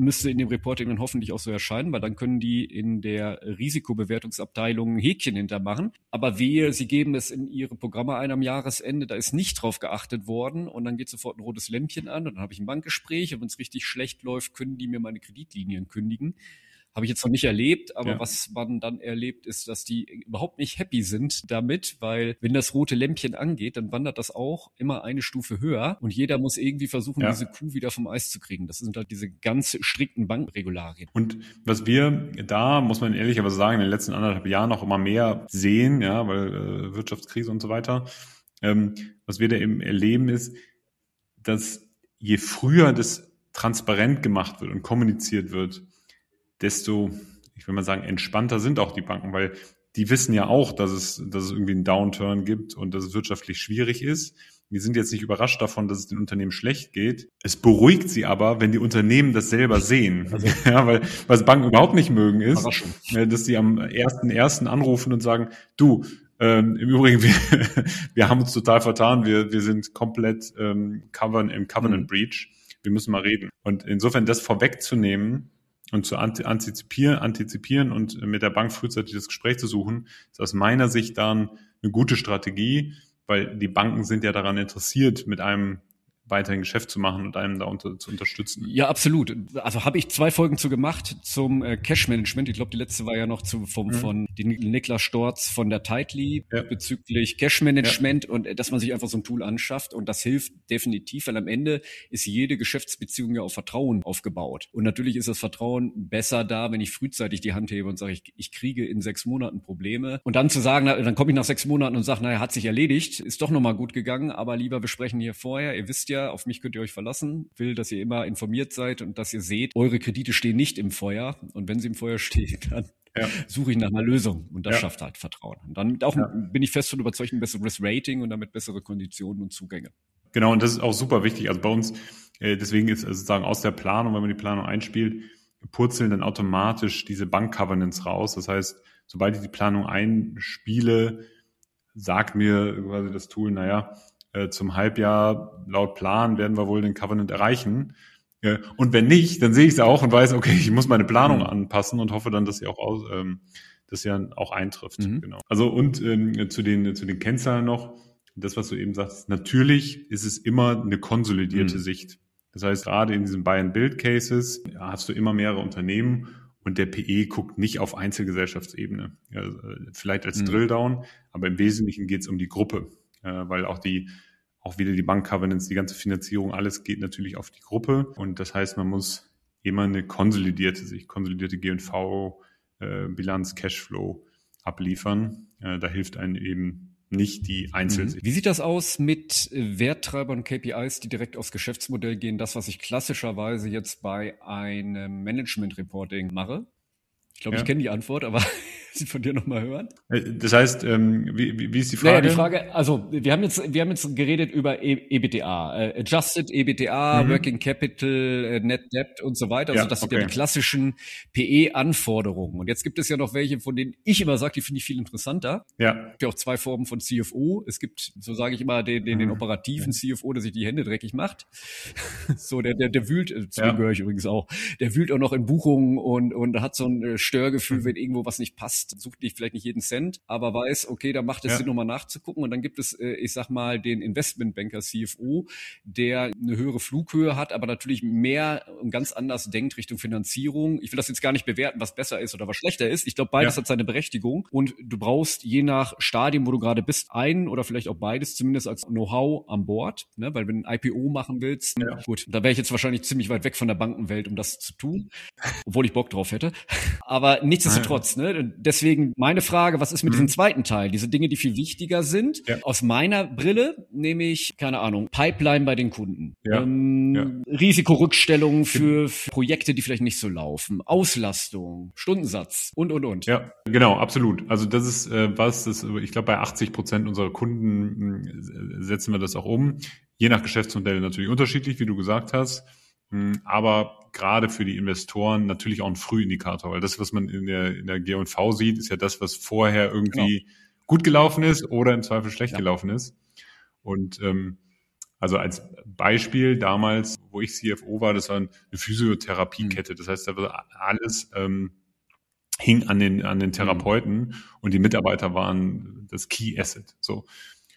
müsste in dem Reporting dann hoffentlich auch so erscheinen, weil dann können die in der Risikobewertungsabteilung ein Häkchen hintermachen. Aber wehe, sie geben es in ihre Programme ein am Jahresende, da ist nicht drauf geachtet worden und dann geht sofort ein rotes Lämpchen an und dann habe ich ein Bankgespräch und wenn es richtig schlecht läuft, können die mir meine Kreditlinien kündigen. Habe ich jetzt noch nicht erlebt, aber ja. was man dann erlebt, ist, dass die überhaupt nicht happy sind damit, weil wenn das rote Lämpchen angeht, dann wandert das auch immer eine Stufe höher und jeder muss irgendwie versuchen, ja. diese Kuh wieder vom Eis zu kriegen. Das sind halt diese ganz strikten Bankregularien. Und was wir da, muss man ehrlicherweise sagen, in den letzten anderthalb Jahren noch immer mehr sehen, ja, weil äh, Wirtschaftskrise und so weiter, ähm, was wir da eben erleben ist, dass je früher das transparent gemacht wird und kommuniziert wird, desto, ich will mal sagen, entspannter sind auch die Banken, weil die wissen ja auch, dass es, dass es irgendwie einen Downturn gibt und dass es wirtschaftlich schwierig ist. Die sind jetzt nicht überrascht davon, dass es den Unternehmen schlecht geht. Es beruhigt sie aber, wenn die Unternehmen das selber sehen. Also, ja, weil was Banken überhaupt nicht mögen ist, dass sie am ersten ersten anrufen und sagen, du, ähm, im Übrigen, wir, wir haben uns total vertan, wir, wir sind komplett ähm, Covenant, im Covenant mhm. Breach, wir müssen mal reden. Und insofern das vorwegzunehmen, und zu antizipieren, antizipieren und mit der Bank frühzeitig das Gespräch zu suchen, ist aus meiner Sicht dann eine gute Strategie, weil die Banken sind ja daran interessiert, mit einem weiterhin Geschäft zu machen und einem da unter, zu unterstützen. Ja, absolut. Also habe ich zwei Folgen zu gemacht zum äh, Cash-Management. Ich glaube, die letzte war ja noch zu, vom, mhm. von den Niklas Storz von der Tightly ja. bezüglich Cash-Management ja. und äh, dass man sich einfach so ein Tool anschafft. Und das hilft definitiv, weil am Ende ist jede Geschäftsbeziehung ja auf Vertrauen aufgebaut. Und natürlich ist das Vertrauen besser da, wenn ich frühzeitig die Hand hebe und sage, ich, ich kriege in sechs Monaten Probleme. Und dann zu sagen, na, dann komme ich nach sechs Monaten und sage, naja, hat sich erledigt, ist doch nochmal gut gegangen, aber lieber, wir sprechen hier vorher. Ihr wisst ja, auf mich könnt ihr euch verlassen. Ich will, dass ihr immer informiert seid und dass ihr seht, eure Kredite stehen nicht im Feuer. Und wenn sie im Feuer stehen, dann ja. suche ich nach einer Lösung. Und das ja. schafft halt Vertrauen. Und dann auch ja. bin ich fest von überzeugt, ein besseres Rating und damit bessere Konditionen und Zugänge. Genau, und das ist auch super wichtig. Also bei uns, äh, deswegen ist also sozusagen aus der Planung, wenn man die Planung einspielt, purzeln dann automatisch diese Bank-Covenants raus. Das heißt, sobald ich die Planung einspiele, sagt mir quasi das Tool, naja, zum Halbjahr laut Plan werden wir wohl den Covenant erreichen. Und wenn nicht, dann sehe ich es auch und weiß, okay, ich muss meine Planung mhm. anpassen und hoffe dann, dass sie auch aus, ähm, dass sie dann auch eintrifft. Mhm. Genau. Also und ähm, zu den zu den Kennzahlen noch, das, was du eben sagst, natürlich ist es immer eine konsolidierte mhm. Sicht. Das heißt, gerade in diesen Buy-and-Build-Cases ja, hast du immer mehrere Unternehmen und der P E guckt nicht auf Einzelgesellschaftsebene. Ja, vielleicht als mhm. Drilldown, aber im Wesentlichen geht es um die Gruppe, äh, weil auch die Auch wieder die Bank-Covenants, die ganze Finanzierung, alles geht natürlich auf die Gruppe. Und das heißt, man muss immer eine konsolidierte, sich konsolidierte G und V, äh, Bilanz, Cashflow abliefern. Äh, da hilft einem eben nicht die Einzelsicht. Wie sieht das aus mit Werttreibern und K P Is, die direkt aufs Geschäftsmodell gehen? Das, was ich klassischerweise jetzt bei einem Management-Reporting mache? Ich glaube, ja. ich kenne die Antwort, aber sie von dir nochmal hören. Das heißt, ähm, wie, wie, wie ist die Frage? Naja, die Frage, also wir haben jetzt, wir haben jetzt geredet über E B T A, äh, Adjusted E B T A, mhm. Working Capital, äh, Net Debt und so weiter. Also ja, das sind okay. ja die klassischen P E-Anforderungen. Und jetzt gibt es ja noch welche, von denen ich immer sage, die finde ich viel interessanter. Ja. Es gibt ja auch zwei Formen von C F O. Es gibt, so sage ich immer, den, den, den operativen mhm. C F O, der sich die Hände dreckig macht. So, der, der, der wühlt, zu dem ja. gehöre ich übrigens auch, der wühlt auch noch in Buchungen und, und hat so ein Störgefühl, wenn irgendwo was nicht passt, sucht nicht vielleicht nicht jeden Cent, aber weiß, okay, da macht es ja. Sinn, nochmal nachzugucken. Und dann gibt es, ich sag mal, den Investmentbanker C F O, der eine höhere Flughöhe hat, aber natürlich mehr und ganz anders denkt Richtung Finanzierung. Ich will das jetzt gar nicht bewerten, was besser ist oder was schlechter ist. Ich glaube, beides ja. hat seine Berechtigung. Und du brauchst je nach Stadium, wo du gerade bist, einen oder vielleicht auch beides zumindest als Know-how an Bord. Ne? Weil wenn du ein I P O machen willst, ja. gut, da wäre ich jetzt wahrscheinlich ziemlich weit weg von der Bankenwelt, um das zu tun, obwohl ich Bock drauf hätte. Aber nichtsdestotrotz, ne? Deswegen meine Frage, was ist mit mhm. diesem zweiten Teil? Diese Dinge, die viel wichtiger sind. Ja. Aus meiner Brille nehme ich, keine Ahnung, Pipeline bei den Kunden. Ja. Ähm, ja. Risikorückstellungen für, für Projekte, die vielleicht nicht so laufen. Auslastung, Stundensatz und, und, und. Ja, genau, absolut. Also das ist äh, was, das, ich glaube, bei achtzig Prozent unserer Kunden äh, setzen wir das auch um. Je nach Geschäftsmodell natürlich unterschiedlich, wie du gesagt hast. Aber gerade für die Investoren natürlich auch ein Frühindikator, weil das, was man in der, in der G und V sieht, ist ja das, was vorher irgendwie genau. gut gelaufen ist oder im Zweifel schlecht ja. gelaufen ist. Und ähm, also als Beispiel damals, wo wo ich C F O war, das war eine Physiotherapiekette. Das heißt, da war alles ähm, hing an den an den Therapeuten mhm. und die Mitarbeiter waren das Key Asset. So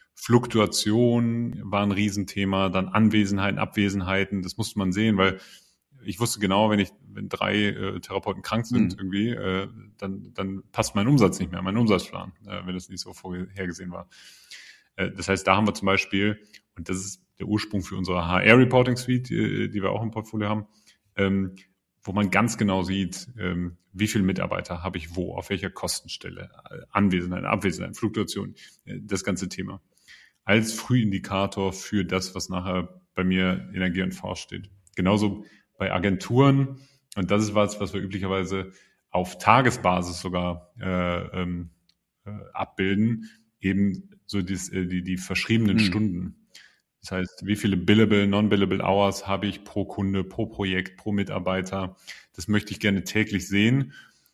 Fluktuation war ein Riesenthema, dann Anwesenheiten, Abwesenheiten, das musste man sehen, weil ich wusste genau, wenn ich wenn drei äh, Therapeuten krank sind mhm. irgendwie, äh, dann dann passt mein Umsatz nicht mehr, mein Umsatzplan, äh, wenn das nicht so vorhergesehen war. Äh, das heißt, da haben wir zum Beispiel, und das ist der Ursprung für unsere H R-Reporting-Suite, die, die wir auch im Portfolio haben, ähm, wo man ganz genau sieht, ähm, wie viele Mitarbeiter habe ich wo, auf welcher Kostenstelle, Anwesenheit, Abwesenheit, Fluktuation, äh, das ganze Thema. Als Frühindikator für das, was nachher bei mir in der G und V steht. Genauso bei Agenturen, und das ist was, was wir üblicherweise auf Tagesbasis sogar äh, ähm, äh, abbilden, eben so dies, äh, die, die verschriebenen mhm. Stunden. Das heißt, wie viele billable, non-billable Hours habe ich pro Kunde, pro Projekt, pro Mitarbeiter? Das möchte ich gerne täglich sehen,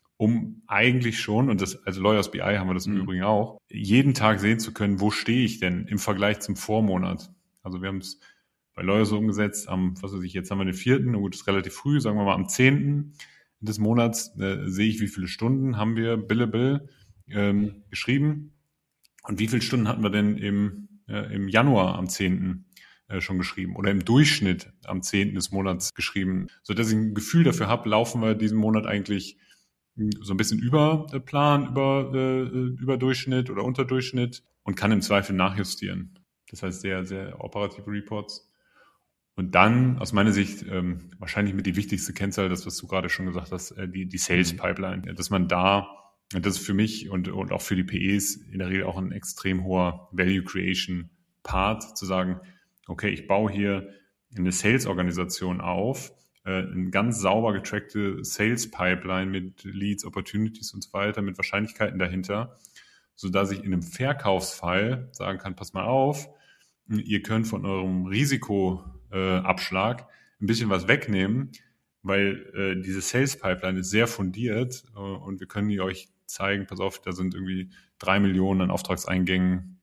um eigentlich schon, und das, also Lawyers B I haben wir das im mhm. Übrigen auch, jeden Tag sehen zu können, wo stehe ich denn im Vergleich zum Vormonat. Also wir haben es bei Lawyers so umgesetzt, am, was weiß ich, jetzt haben wir den vierten, gut, das ist relativ früh, sagen wir mal am zehnten des Monats, äh, sehe ich, wie viele Stunden haben wir billable ähm, geschrieben und wie viele Stunden hatten wir denn im äh, im Januar am zehnten äh, schon geschrieben oder im Durchschnitt am zehnten des Monats geschrieben, so dass ich ein Gefühl dafür habe, laufen wir diesen Monat eigentlich so ein bisschen über der Plan, über, äh, über Durchschnitt oder Unterdurchschnitt und kann im Zweifel nachjustieren. Das heißt, sehr, sehr operative Reports. Und dann, aus meiner Sicht, ähm, wahrscheinlich mit die wichtigste Kennzahl, das, was du gerade schon gesagt hast, äh, die, die Sales Pipeline. Dass man da, und das ist für mich und, und auch für die P Es in der Regel auch ein extrem hoher Value Creation Part, zu sagen, okay, ich baue hier eine Sales-Organisation auf, äh, eine ganz sauber getrackte Sales-Pipeline mit Leads, Opportunities und so weiter, mit Wahrscheinlichkeiten dahinter, sodass ich in einem Verkaufsfall sagen kann, pass mal auf, ihr könnt von eurem Risikoabschlag äh, ein bisschen was wegnehmen, weil äh, diese Sales-Pipeline ist sehr fundiert äh, und wir können die euch zeigen, pass auf, da sind irgendwie drei Millionen an Auftragseingängen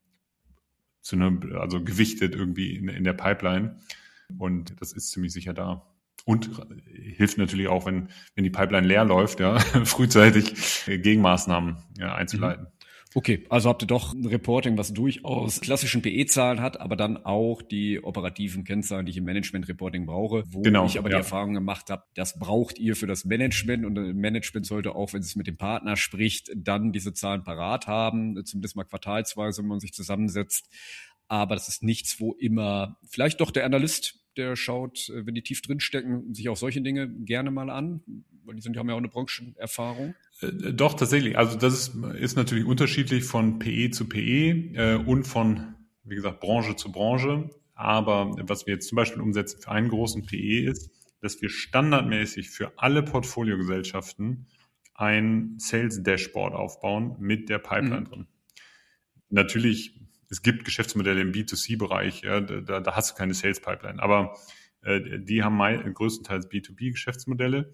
zu einer, also gewichtet irgendwie in, in der Pipeline und das ist ziemlich sicher da. Und hilft natürlich auch, wenn, wenn die Pipeline leer läuft, ja, frühzeitig Gegenmaßnahmen ja, einzuleiten. Okay, also habt ihr doch ein Reporting, was durchaus klassischen P E-Zahlen hat, aber dann auch die operativen Kennzahlen, die ich im Management-Reporting brauche, wo genau, ich aber ja. die Erfahrung gemacht habe, das braucht ihr für das Management und das Management sollte auch, wenn es mit dem Partner spricht, dann diese Zahlen parat haben, zumindest mal quartalsweise, wenn man sich zusammensetzt. Aber das ist nichts, wo immer vielleicht doch der Analyst, der schaut, wenn die tief drinstecken, sich auch solche Dinge gerne mal an, weil die sind, die haben ja auch eine Branchenerfahrung. Äh, doch, tatsächlich. Also das ist, ist natürlich unterschiedlich von P E zu P E äh, und von, wie gesagt, Branche zu Branche. Aber was wir jetzt zum Beispiel umsetzen für einen großen P E ist, dass wir standardmäßig für alle Portfoliogesellschaften ein Sales Dashboard aufbauen mit der Pipeline mhm. drin. Natürlich, es gibt Geschäftsmodelle im B zwei C-Bereich, ja, da, da hast du keine Sales Pipeline, aber äh, die haben mein, größtenteils B zwei B-Geschäftsmodelle.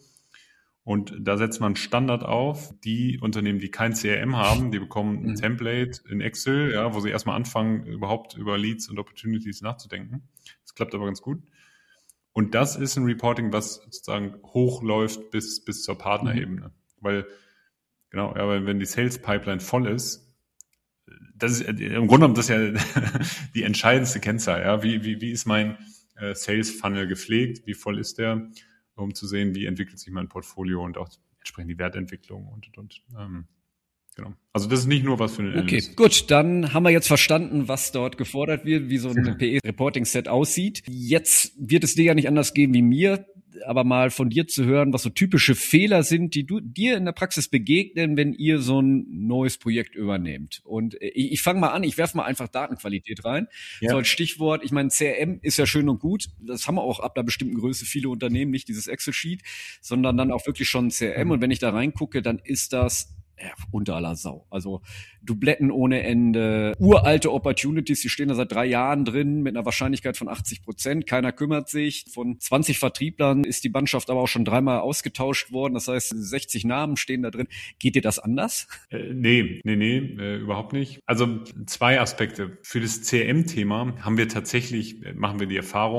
Und da setzt man Standard auf. Die Unternehmen, die kein C R M haben, die bekommen ein mhm. Template in Excel, ja, wo sie erstmal anfangen, überhaupt über Leads und Opportunities nachzudenken. Das klappt aber ganz gut. Und das ist ein Reporting, was sozusagen hochläuft bis, bis zur Partnerebene. Mhm. Weil, genau, ja, weil wenn die Sales Pipeline voll ist, das ist im Grunde genommen das ist ja die entscheidendste Kennzahl. Ja, wie, wie, wie ist mein äh, Sales Funnel gepflegt? Wie voll ist der? Um zu sehen, wie entwickelt sich mein Portfolio und auch entsprechend die Wertentwicklung und, und, und ähm, genau. Also das ist nicht nur was für den Okay, Analyst. Gut, dann haben wir jetzt verstanden, was dort gefordert wird, wie so ein P E-Reporting-Set aussieht. Jetzt wird es dir ja nicht anders gehen wie mir, aber mal von dir zu hören, was so typische Fehler sind, die du dir in der Praxis begegnen, wenn ihr so ein neues Projekt übernehmt. Und ich, ich fange mal an, ich werfe mal einfach Datenqualität rein. Ja. So als Stichwort, ich meine, C R M ist ja schön und gut. Das haben auch ab einer bestimmten Größe viele Unternehmen, nicht dieses Excel-Sheet, sondern dann auch wirklich schon C R M. Und wenn ich da reingucke, dann ist das ja, unter aller Sau. Also Dubletten ohne Ende, uralte Opportunities, die stehen da seit drei Jahren drin mit einer Wahrscheinlichkeit von achtzig Prozent. Keiner kümmert sich. Von zwanzig Vertrieblern ist die Mannschaft aber auch schon dreimal ausgetauscht worden. Das heißt, sechzig Namen stehen da drin. Geht dir das anders? Äh, nee, nee, nee, äh, überhaupt nicht. Also zwei Aspekte. Für das C R M-Thema haben wir tatsächlich, machen wir die Erfahrung,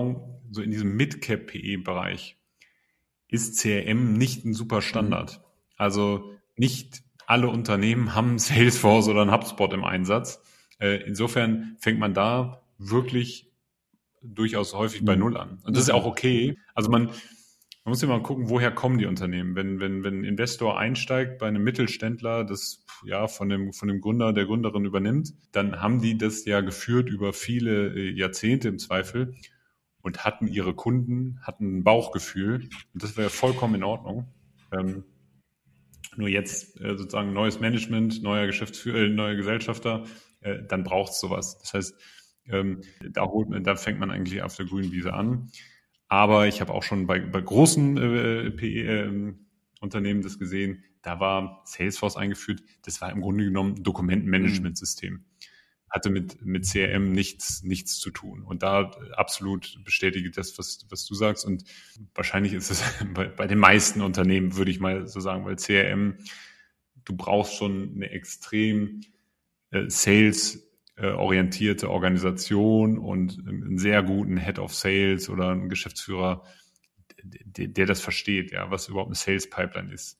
so in diesem Mid-Cap-P E-Bereich ist C R M nicht ein super Standard. Also nicht alle Unternehmen haben Salesforce oder einen HubSpot im Einsatz. Äh, insofern fängt man da wirklich durchaus häufig bei Null an. Und das ist ja auch okay. Also man, man muss ja mal gucken, woher kommen die Unternehmen. Wenn, wenn, wenn ein Investor einsteigt bei einem Mittelständler, das ja von dem, von dem Gründer, der Gründerin übernimmt, dann haben die das ja geführt über viele Jahrzehnte im Zweifel und hatten ihre Kunden, hatten ein Bauchgefühl. Und das wäre vollkommen in Ordnung. Ähm, nur jetzt äh, sozusagen neues Management, neuer Geschäftsführer, äh, neuer Gesellschafter, äh, dann braucht es sowas. Das heißt, ähm, da, holt man, da fängt man eigentlich auf der grünen Wiese an. Aber ich habe auch schon bei, bei großen äh, P E-Unternehmen äh, das gesehen, da war Salesforce eingeführt. Das war im Grunde genommen ein Dokumentenmanagementsystem. Mhm. Hatte mit, mit C R M nichts, nichts zu tun. Und da absolut bestätige das, was, was du sagst. Und wahrscheinlich ist es bei, bei den meisten Unternehmen, würde ich mal so sagen, weil C R M, du brauchst schon eine extrem äh, Sales orientierte Organisation und einen sehr guten Head of Sales oder einen Geschäftsführer, der, der das versteht, ja, was überhaupt eine Sales Pipeline ist.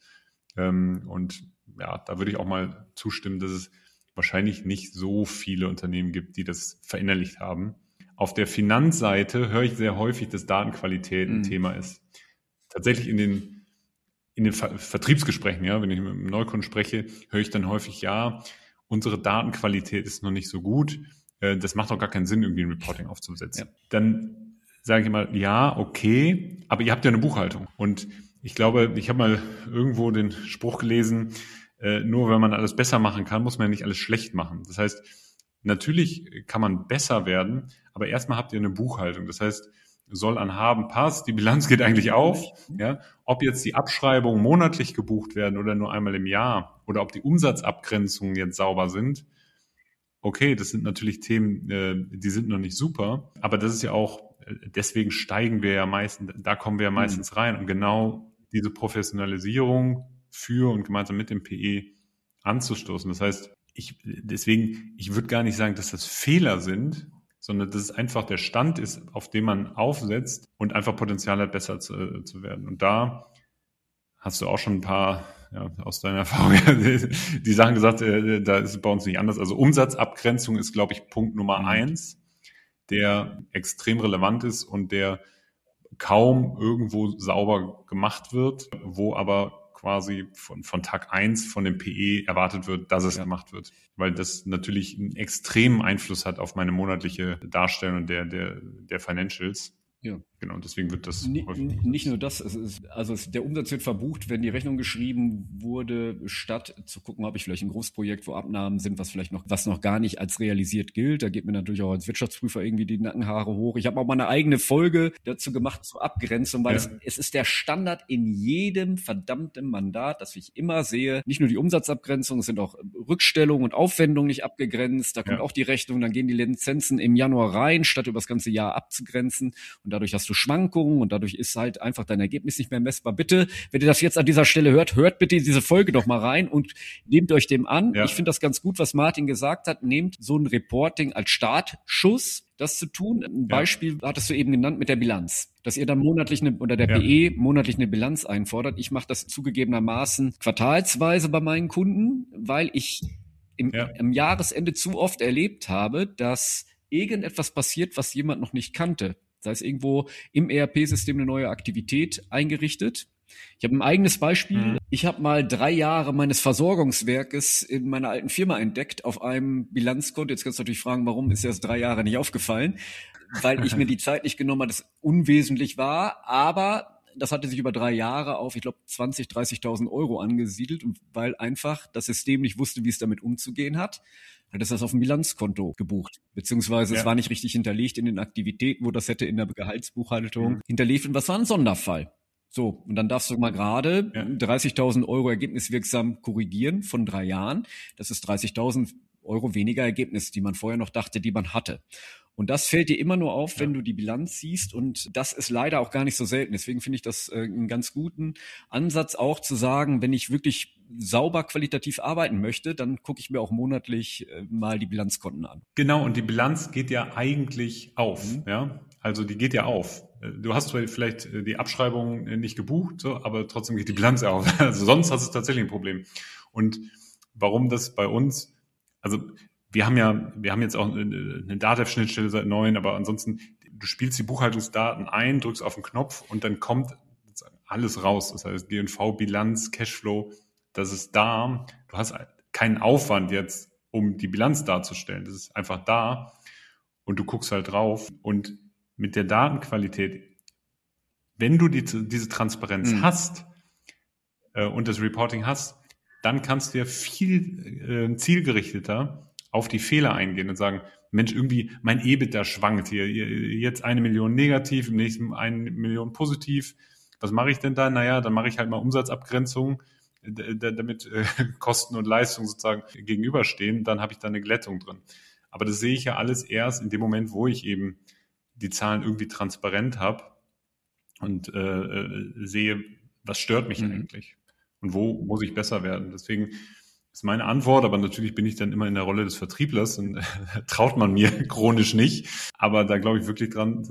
Und ja, da würde ich auch mal zustimmen, dass es wahrscheinlich nicht so viele Unternehmen gibt, die das verinnerlicht haben. Auf der Finanzseite höre ich sehr häufig, dass Datenqualität ein mhm. Thema ist. Tatsächlich in den, in den Ver- Vertriebsgesprächen, ja, wenn ich mit einem Neukunden spreche, höre ich dann häufig, ja, unsere Datenqualität ist noch nicht so gut. Das macht doch gar keinen Sinn, irgendwie ein Reporting aufzusetzen. Ja. Dann sage ich immer, ja, okay, aber ihr habt ja eine Buchhaltung. Und ich glaube, ich habe mal irgendwo den Spruch gelesen, nur wenn man alles besser machen kann, muss man ja nicht alles schlecht machen. Das heißt, natürlich kann man besser werden, aber erstmal habt ihr eine Buchhaltung. Das heißt, soll an Haben passt, die Bilanz geht eigentlich auf. Ja, ob jetzt die Abschreibungen monatlich gebucht werden oder nur einmal im Jahr oder ob die Umsatzabgrenzungen jetzt sauber sind. Okay, das sind natürlich Themen, äh, die sind noch nicht super, aber das ist ja auch, deswegen steigen wir ja meistens, da kommen wir ja meistens rein, um genau diese Professionalisierung für und gemeinsam mit dem P E anzustoßen. Das heißt, ich, deswegen, ich würde gar nicht sagen, dass das Fehler sind, sondern dass es einfach der Stand ist, auf dem man aufsetzt und einfach Potenzial hat, besser zu, zu werden. Und da hast du auch schon ein paar, ja, aus deiner Erfahrung, die Sachen gesagt, äh, da ist es bei uns nicht anders. Also Umsatzabgrenzung ist, glaube ich, Punkt Nummer eins, der extrem relevant ist und der kaum irgendwo sauber gemacht wird, wo aber quasi von, von Tag eins von dem P E erwartet wird, dass es ja. gemacht wird. Weil das natürlich einen extremen Einfluss hat auf meine monatliche Darstellung der, der, der Financials. Ja. Genau, deswegen wird das N- häufig nicht nur das, es ist, also es, der Umsatz wird verbucht, wenn die Rechnung geschrieben wurde, statt zu gucken, habe ich vielleicht ein Großprojekt, wo Abnahmen sind, was vielleicht noch, was noch gar nicht als realisiert gilt. Da geht mir natürlich auch als Wirtschaftsprüfer irgendwie die Nackenhaare hoch. Ich habe auch mal eine eigene Folge dazu gemacht zur Abgrenzung, weil ja. es, es ist der Standard in jedem verdammten Mandat, das ich immer sehe. Nicht nur die Umsatzabgrenzung, es sind auch Rückstellungen und Aufwendungen nicht abgegrenzt. Da kommt ja. auch die Rechnung, dann gehen die Lizenzen im Januar rein, statt über das ganze Jahr abzugrenzen. Und dadurch hast du Schwankungen und dadurch ist halt einfach dein Ergebnis nicht mehr messbar. Bitte, wenn ihr das jetzt an dieser Stelle hört, hört bitte diese Folge doch mal rein und nehmt euch dem an. Ja. Ich finde das ganz gut, was Martin gesagt hat. Nehmt so ein Reporting als Startschuss, das zu tun. Ein ja. Beispiel hattest du eben genannt mit der Bilanz, dass ihr dann monatlich eine, oder der ja. P E monatlich eine Bilanz einfordert. Ich mache das zugegebenermaßen quartalsweise bei meinen Kunden, weil ich im, ja. im Jahresende zu oft erlebt habe, dass irgendetwas passiert, was jemand noch nicht kannte. Sei es irgendwo im E R P-System eine neue Aktivität eingerichtet. Ich habe ein eigenes Beispiel. Mhm. Ich habe mal drei Jahre meines Versorgungswerkes in meiner alten Firma entdeckt auf einem Bilanzkonto. Jetzt kannst du natürlich fragen, warum ist das drei Jahre nicht aufgefallen? Weil ich mir die Zeit nicht genommen habe, das unwesentlich war. Aber das hatte sich über drei Jahre auf, ich glaube, zwanzig, dreißigtausend Euro angesiedelt. Und weil einfach das System nicht wusste, wie es damit umzugehen hat, hat es das auf dem Bilanzkonto gebucht. Beziehungsweise ja. es war nicht richtig hinterlegt in den Aktivitäten, wo das hätte in der Gehaltsbuchhaltung mhm. hinterlegt. Und was war ein Sonderfall? So, und dann darfst du mal gerade ja. dreißigtausend Euro ergebniswirksam korrigieren von drei Jahren. Das ist dreißigtausend Euro weniger Ergebnis, die man vorher noch dachte, die man hatte. Und das fällt dir immer nur auf, wenn ja. du die Bilanz siehst. Und das ist leider auch gar nicht so selten. Deswegen finde ich das äh, einen ganz guten Ansatz auch zu sagen, wenn ich wirklich sauber qualitativ arbeiten möchte, dann gucke ich mir auch monatlich äh, mal die Bilanzkonten an. Genau, und die Bilanz geht ja eigentlich auf. Mhm. Ja, also die geht ja auf. du hast vielleicht die Abschreibung nicht gebucht, so, aber trotzdem geht die Bilanz auf. Also sonst hast du tatsächlich ein Problem. Und warum das bei uns, also wir haben ja, wir haben jetzt auch eine Datev-Schnittstelle seit neun, aber ansonsten, du spielst die Buchhaltungsdaten ein, drückst auf den Knopf und dann kommt alles raus. Das heißt G und V, Bilanz, Cashflow, das ist da. Du hast keinen Aufwand jetzt, um die Bilanz darzustellen. Das ist einfach da und du guckst halt drauf. Und mit der Datenqualität, wenn du die, diese Transparenz mhm. hast äh, und das Reporting hast, dann kannst du ja viel äh, zielgerichteter auf die Fehler eingehen und sagen, Mensch, irgendwie mein EBITDA schwankt hier. Jetzt eine Million negativ, im nächsten eine Million positiv. Was mache ich denn da? Naja, dann mache ich halt mal Umsatzabgrenzung, damit äh, Kosten und Leistung sozusagen gegenüberstehen. Dann habe ich da eine Glättung drin. Aber das sehe ich ja alles erst in dem Moment, wo ich eben die Zahlen irgendwie transparent habe und äh, sehe, was stört mich mhm. eigentlich und wo muss ich besser werden. Deswegen ist meine Antwort, aber natürlich bin ich dann immer in der Rolle des Vertrieblers und äh, traut man mir chronisch nicht. Aber da glaube ich wirklich dran,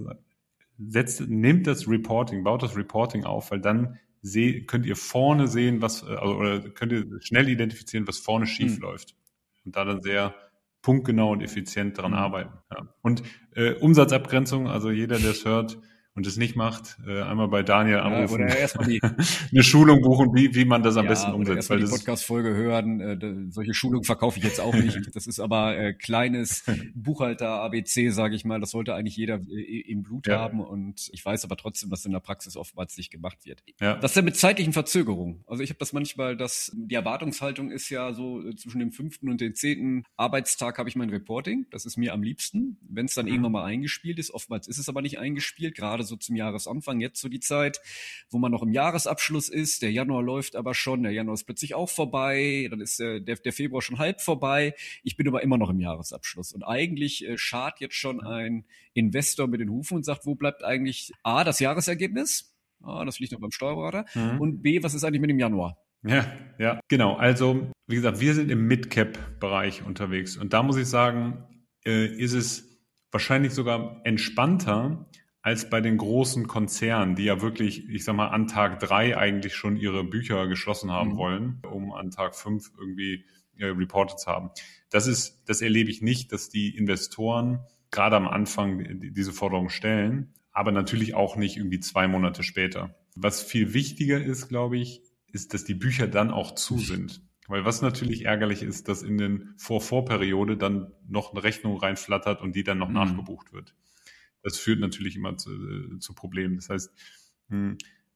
setzt, nehmt das Reporting, baut das Reporting auf, weil dann seh, könnt ihr vorne sehen, was, also, oder könnt ihr schnell identifizieren, was vorne schief mhm. läuft. Und da dann sehr punktgenau und effizient daran mhm. arbeiten. Ja. Und äh, Umsatzabgrenzung, also jeder, der es hört und es nicht macht, äh, einmal bei Daniel anrufen, ja, oder erstmal die eine Schulung buchen, wie wie man das am ja, besten umsetzt. Erstmal die Podcast-Folge hören. Äh, solche Schulungen verkaufe ich jetzt auch nicht. Das ist aber äh, kleines Buchhalter-A B C, sage ich mal. Das sollte eigentlich jeder äh, im Blut ja. haben. Und ich weiß aber trotzdem, dass in der Praxis oftmals nicht gemacht wird. Ja. Das ist ja mit zeitlichen Verzögerungen. Also ich habe das manchmal, dass die Erwartungshaltung ist ja so, äh, zwischen dem fünften und dem zehnten Arbeitstag habe ich mein Reporting. Das ist mir am liebsten, wenn es dann mhm. irgendwann mal eingespielt ist. Oftmals ist es aber nicht eingespielt, gerade so zum Jahresanfang, jetzt so die Zeit, wo man noch im Jahresabschluss ist. Der Januar läuft aber schon, der Januar ist plötzlich auch vorbei, dann ist der, der, der Februar schon halb vorbei. Ich bin aber immer noch im Jahresabschluss. Und eigentlich äh, schart jetzt schon ein Investor mit den Hufen und sagt, wo bleibt eigentlich A, das Jahresergebnis? Ah, das liegt noch beim Steuerberater. Mhm. Und B, was ist eigentlich mit dem Januar? Ja, ja, genau. Also, wie gesagt, wir sind im Mid-Cap-Bereich unterwegs. Und da muss ich sagen, äh, ist es wahrscheinlich sogar entspannter, als bei den großen Konzernen, die ja wirklich, ich sag mal, an Tag drei eigentlich schon ihre Bücher geschlossen haben mhm. wollen, um an Tag fünf irgendwie äh, reported zu haben. Das ist, das erlebe ich nicht, dass die Investoren gerade am Anfang die, diese Forderung stellen, aber natürlich auch nicht irgendwie zwei Monate später. Was viel wichtiger ist, glaube ich, ist, dass die Bücher dann auch zu sind. Weil was natürlich ärgerlich ist, dass in den Vor-Vor-Periode dann noch eine Rechnung reinflattert und die dann noch mhm. nachgebucht wird. Das führt natürlich immer zu, äh, zu Problemen. Das heißt, mh,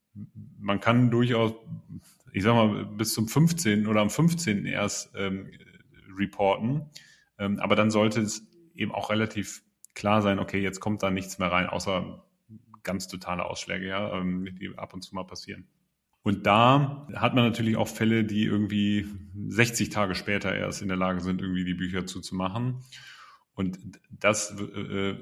man kann durchaus, ich sag mal, bis zum fünfzehnten oder am fünfzehnten erst ähm, reporten, ähm, aber dann sollte es eben auch relativ klar sein, okay, jetzt kommt da nichts mehr rein, außer ganz totale Ausschläge, ja, ähm, die ab und zu mal passieren. Und da hat man natürlich auch Fälle, die irgendwie sechzig Tage später erst in der Lage sind, irgendwie die Bücher zuzumachen. Und das äh,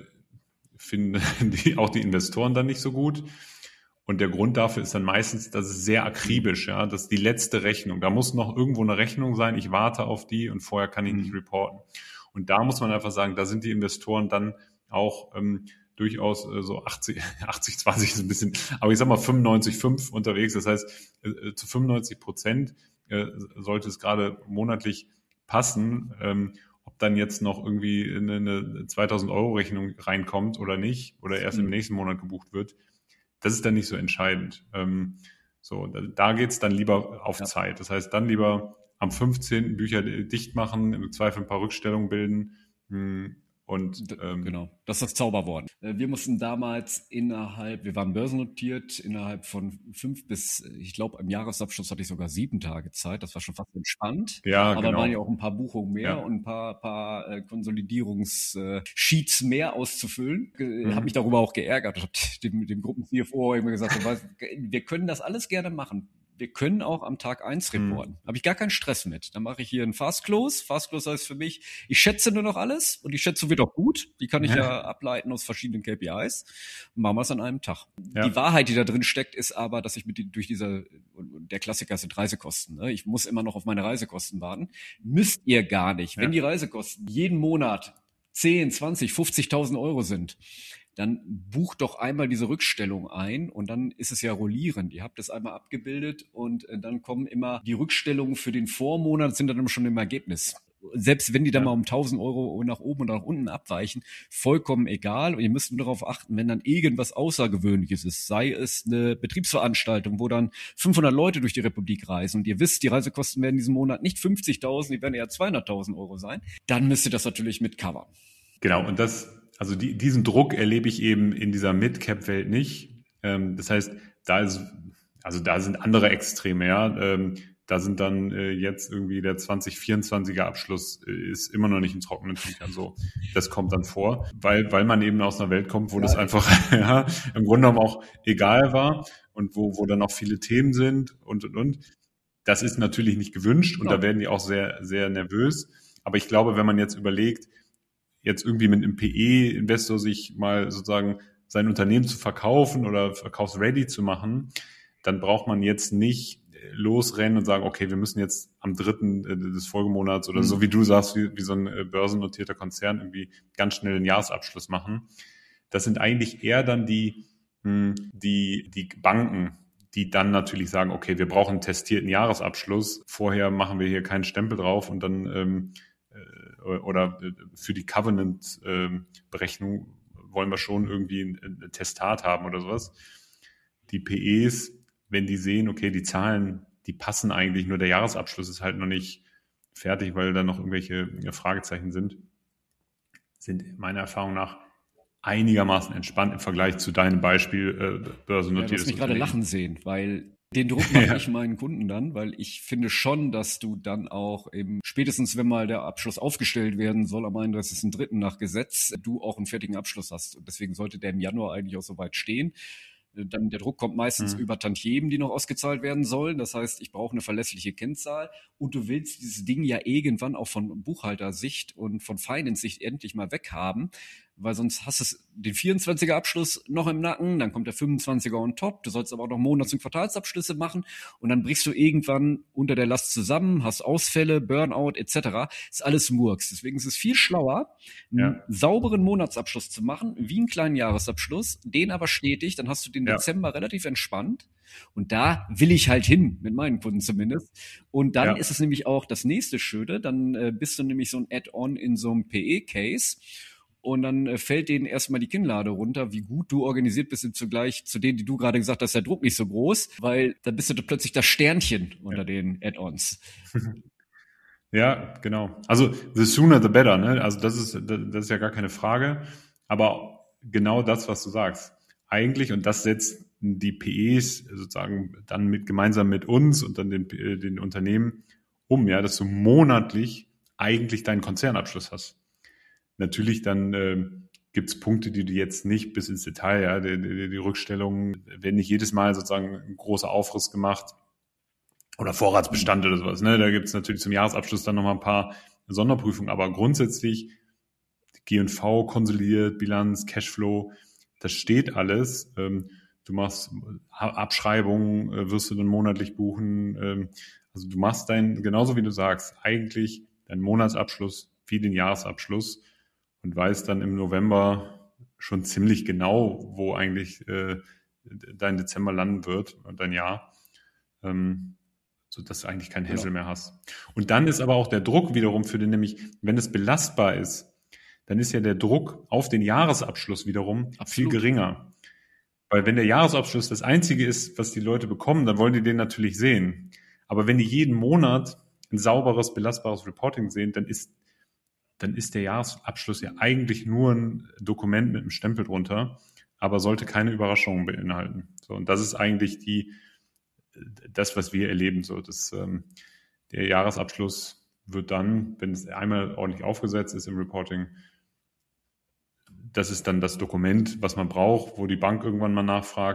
finden die, auch die Investoren dann nicht so gut. Und der Grund dafür ist dann meistens, dass es sehr akribisch, ja, das ist die letzte Rechnung. Da muss noch irgendwo eine Rechnung sein, ich warte auf die und vorher kann ich nicht reporten. Und da muss man einfach sagen, da sind die Investoren dann auch ähm, durchaus äh, so achtzig, achtzig, zwanzig ist ein bisschen, aber ich sag mal fünfundneunzig Komma fünf unterwegs. Das heißt, äh, zu fünfundneunzig Prozent äh, sollte es gerade monatlich passen, ähm, ob dann jetzt noch irgendwie eine, eine zweitausend Euro Rechnung reinkommt oder nicht oder erst mhm. im nächsten Monat gebucht wird. Das ist dann nicht so entscheidend. Ähm, so, da, da geht's dann lieber auf ja. Zeit. Das heißt, dann lieber am fünfzehnten Bücher dicht machen, im Zweifel ein paar Rückstellungen bilden. Mh, Und ähm, genau, das ist das Zauberwort. Wir mussten damals innerhalb, wir waren börsennotiert, innerhalb von fünf bis, ich glaube, im Jahresabschluss hatte ich sogar sieben Tage Zeit. Das war schon fast entspannt. Ja, aber genau. waren ja auch ein paar Buchungen mehr ja. und ein paar, paar äh, Konsolidierungssheets mehr auszufüllen. Mhm. Habe mich darüber auch geärgert. Ich habe dem, dem Gruppen-C F O immer gesagt, wir können das alles gerne machen. Wir können auch am Tag eins reporten. Hm. Habe ich gar keinen Stress mit. Dann mache ich hier einen Fast Close. Fast Close heißt für mich, ich schätze nur noch alles und die Schätzung wird auch gut. Die kann ich ja, ja ableiten aus verschiedenen K P Is. Und machen wir es an einem Tag. Ja. Die Wahrheit, die da drin steckt, ist aber, dass ich mit die, durch diese, der Klassiker sind Reisekosten. Ne? Ich muss immer noch auf meine Reisekosten warten. Müsst ihr gar nicht. Ja. Wenn die Reisekosten jeden Monat zehn, zwanzig, fünfzigtausend Euro sind, dann bucht doch einmal diese Rückstellung ein und dann ist es ja rollierend. Ihr habt es einmal abgebildet und dann kommen immer die Rückstellungen für den Vormonat, sind dann schon im Ergebnis. Selbst wenn die dann ja. mal um tausend Euro nach oben oder nach unten abweichen, vollkommen egal. Und ihr müsst nur darauf achten, wenn dann irgendwas Außergewöhnliches ist, sei es eine Betriebsveranstaltung, wo dann fünfhundert Leute durch die Republik reisen und ihr wisst, die Reisekosten werden diesen Monat nicht fünfzigtausend, die werden eher zweihunderttausend Euro sein, dann müsst ihr das natürlich mit covern. Genau, und das, also die, diesen Druck erlebe ich eben in dieser Mid-Cap-Welt nicht. Ähm, das heißt, da ist, also da sind andere Extreme, ja. Ähm, Da sind dann äh, jetzt irgendwie der zwanzig vierundzwanziger Abschluss äh, ist immer noch nicht in trockenen Tüchern. So, das kommt dann vor, weil weil man eben aus einer Welt kommt, wo ja, das einfach ja, im Grunde genommen auch egal war und wo wo dann auch viele Themen sind und und und. Das ist natürlich nicht gewünscht und ja. da werden die auch sehr sehr nervös. Aber ich glaube, wenn man jetzt überlegt, jetzt irgendwie mit einem P E-Investor sich mal sozusagen sein Unternehmen zu verkaufen oder verkaufsready zu machen, dann braucht man jetzt nicht losrennen und sagen, okay, wir müssen jetzt am dritten des Folgemonats oder mhm. so wie du sagst, wie, wie so ein börsennotierter Konzern irgendwie ganz schnell den Jahresabschluss machen. Das sind eigentlich eher dann die, die, die Banken, die dann natürlich sagen, okay, wir brauchen einen testierten Jahresabschluss. Vorher machen wir hier keinen Stempel drauf und dann ähm, oder für die Covenant-Berechnung wollen wir schon irgendwie ein Testat haben oder sowas. Die P Es, wenn die sehen, okay, die Zahlen, die passen eigentlich, nur der Jahresabschluss ist halt noch nicht fertig, weil da noch irgendwelche Fragezeichen sind, sind meiner Erfahrung nach einigermaßen entspannt im Vergleich zu deinem Beispiel äh, börsennotiertes. Ja, du hast mich gerade lachen sehen, weil den Druck mache ja. ich meinen Kunden dann, weil ich finde schon, dass du dann auch im, spätestens wenn mal der Abschluss aufgestellt werden soll, am einunddreißigsten dritten nach Gesetz, du auch einen fertigen Abschluss hast. Und deswegen sollte der im Januar eigentlich auch soweit stehen. Dann der Druck kommt meistens mhm. über Tantiemen, die noch ausgezahlt werden sollen. Das heißt, ich brauche eine verlässliche Kennzahl und du willst dieses Ding ja irgendwann auch von Buchhaltersicht und von Finance-Sicht endlich mal weghaben, weil sonst hast du den vierundzwanziger Abschluss noch im Nacken, dann kommt der fünfundzwanziger on top, du sollst aber auch noch Monats- und Quartalsabschlüsse machen und dann brichst du irgendwann unter der Last zusammen, hast Ausfälle, Burnout et cetera. Ist alles Murks. Deswegen ist es viel schlauer, einen ja. sauberen Monatsabschluss zu machen, wie einen kleinen Jahresabschluss, den aber stetig, dann hast du den ja. Dezember relativ entspannt. Und da will ich halt hin, mit meinen Kunden zumindest. Und dann ja. ist es nämlich auch das nächste Schöne, dann äh, bist du nämlich so ein Add-on in so einem P E-Case. Und dann äh, fällt denen erstmal die Kinnlade runter, wie gut du organisiert bist im Vergleich zu denen, die du gerade gesagt hast, der Druck nicht so groß, weil da bist du plötzlich das Sternchen unter ja. den Add-ons. Ja, genau. Also the sooner the better, ne? Also das ist das ist ja gar keine Frage. Aber genau das, was du sagst, eigentlich, und das setzt die P Es sozusagen dann mit gemeinsam mit uns und dann den, den Unternehmen um, ja, dass du monatlich eigentlich deinen Konzernabschluss hast. Natürlich dann äh, gibt es Punkte, die du jetzt nicht bis ins Detail, ja, die, die, die Rückstellungen werden nicht jedes Mal sozusagen ein großer Aufriss gemacht oder Vorratsbestand oder sowas. Ne? Da gibt es natürlich zum Jahresabschluss dann nochmal ein paar Sonderprüfungen, aber grundsätzlich G und V konsolidiert, Bilanz, Cashflow, das steht alles. Ähm, du machst Abschreibungen, äh, wirst du dann monatlich buchen. Ähm, also du machst dein, genauso wie du sagst, eigentlich deinen Monatsabschluss wie den Jahresabschluss und weißt dann im November schon ziemlich genau, wo eigentlich äh, dein Dezember landen wird und dein Jahr, ähm, sodass du eigentlich keinen Hassel mehr hast. Und dann ist aber auch der Druck wiederum für den, nämlich wenn es belastbar ist, dann ist ja der Druck auf den Jahresabschluss wiederum Absolut. viel geringer. Weil wenn der Jahresabschluss das Einzige ist, was die Leute bekommen, dann wollen die den natürlich sehen. Aber wenn die jeden Monat ein sauberes, belastbares Reporting sehen, dann ist dann ist der Jahresabschluss ja eigentlich nur ein Dokument mit einem Stempel drunter, aber sollte keine Überraschungen beinhalten. So, und das ist eigentlich die, das, was wir erleben. So, dass, ähm, der Jahresabschluss wird dann, wenn es einmal ordentlich aufgesetzt ist im Reporting, das ist dann das Dokument, was man braucht, wo die Bank irgendwann mal nachfragt.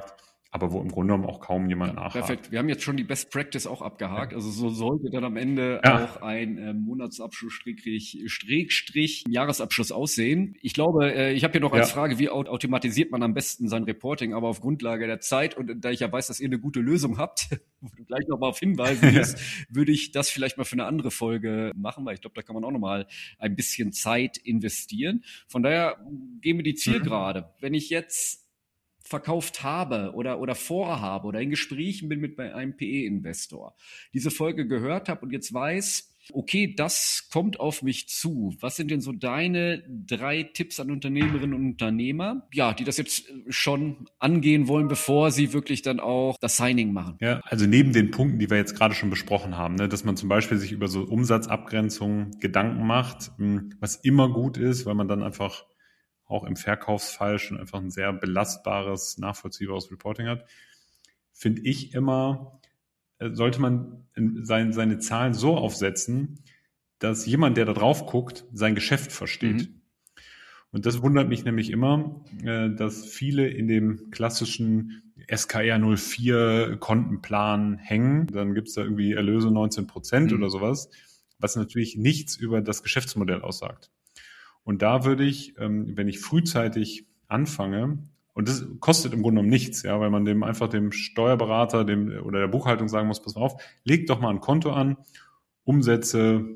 aber wo im Grunde genommen auch kaum jemand Ja, nachhakt. perfekt. Wir haben jetzt schon die Best Practice auch abgehakt. Also so sollte dann am Ende Ja. auch ein äh, Monatsabschluss Schrägstrich, Schrägstrich Jahresabschluss aussehen. Ich glaube, äh, ich habe hier noch als Ja. Frage, wie au- automatisiert man am besten sein Reporting, aber auf Grundlage der Zeit und da ich ja weiß, dass ihr eine gute Lösung habt, wo du gleich nochmal auf hinweisen wirst, würde ich das vielleicht mal für eine andere Folge machen, weil ich glaube, da kann man auch nochmal ein bisschen Zeit investieren. Von daher gehen wir die Zielgerade. Wenn ich jetzt verkauft habe oder, oder vorhabe oder in Gesprächen bin mit einem P E-Investor, diese Folge gehört habe und jetzt weiß, okay, das kommt auf mich zu. Was sind denn so deine drei Tipps an Unternehmerinnen und Unternehmer, ja, die das jetzt schon angehen wollen, bevor sie wirklich dann auch das Signing machen? Ja, also neben den Punkten, die wir jetzt gerade schon besprochen haben, ne, dass man zum Beispiel sich über so Umsatzabgrenzungen Gedanken macht, was immer gut ist, weil man dann einfach auch im Verkaufsfall schon einfach ein sehr belastbares, nachvollziehbares Reporting hat, finde ich immer, sollte man sein, seine Zahlen so aufsetzen, dass jemand, der da drauf guckt, sein Geschäft versteht. Mhm. Und das wundert mich nämlich immer, dass viele in dem klassischen S K R null vier Kontenplan hängen. Dann gibt es da irgendwie Erlöse neunzehn Prozent mhm. oder sowas, was natürlich nichts über das Geschäftsmodell aussagt. Und da würde ich, wenn ich frühzeitig anfange, und das kostet im Grunde genommen nichts, ja, weil man dem einfach dem Steuerberater dem oder der Buchhaltung sagen muss, pass mal auf, leg doch mal ein Konto an, Umsätze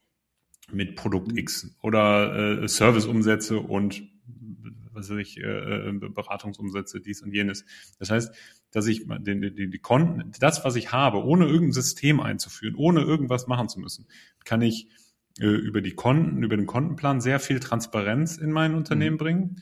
mit Produkt X oder äh, Serviceumsätze und was weiß ich, äh, Beratungsumsätze, dies und jenes. Das heißt, dass ich den, die, die Konten, das, was ich habe, ohne irgendein System einzuführen, ohne irgendwas machen zu müssen, kann ich über die Konten, über den Kontenplan sehr viel Transparenz in mein Unternehmen mhm. bringen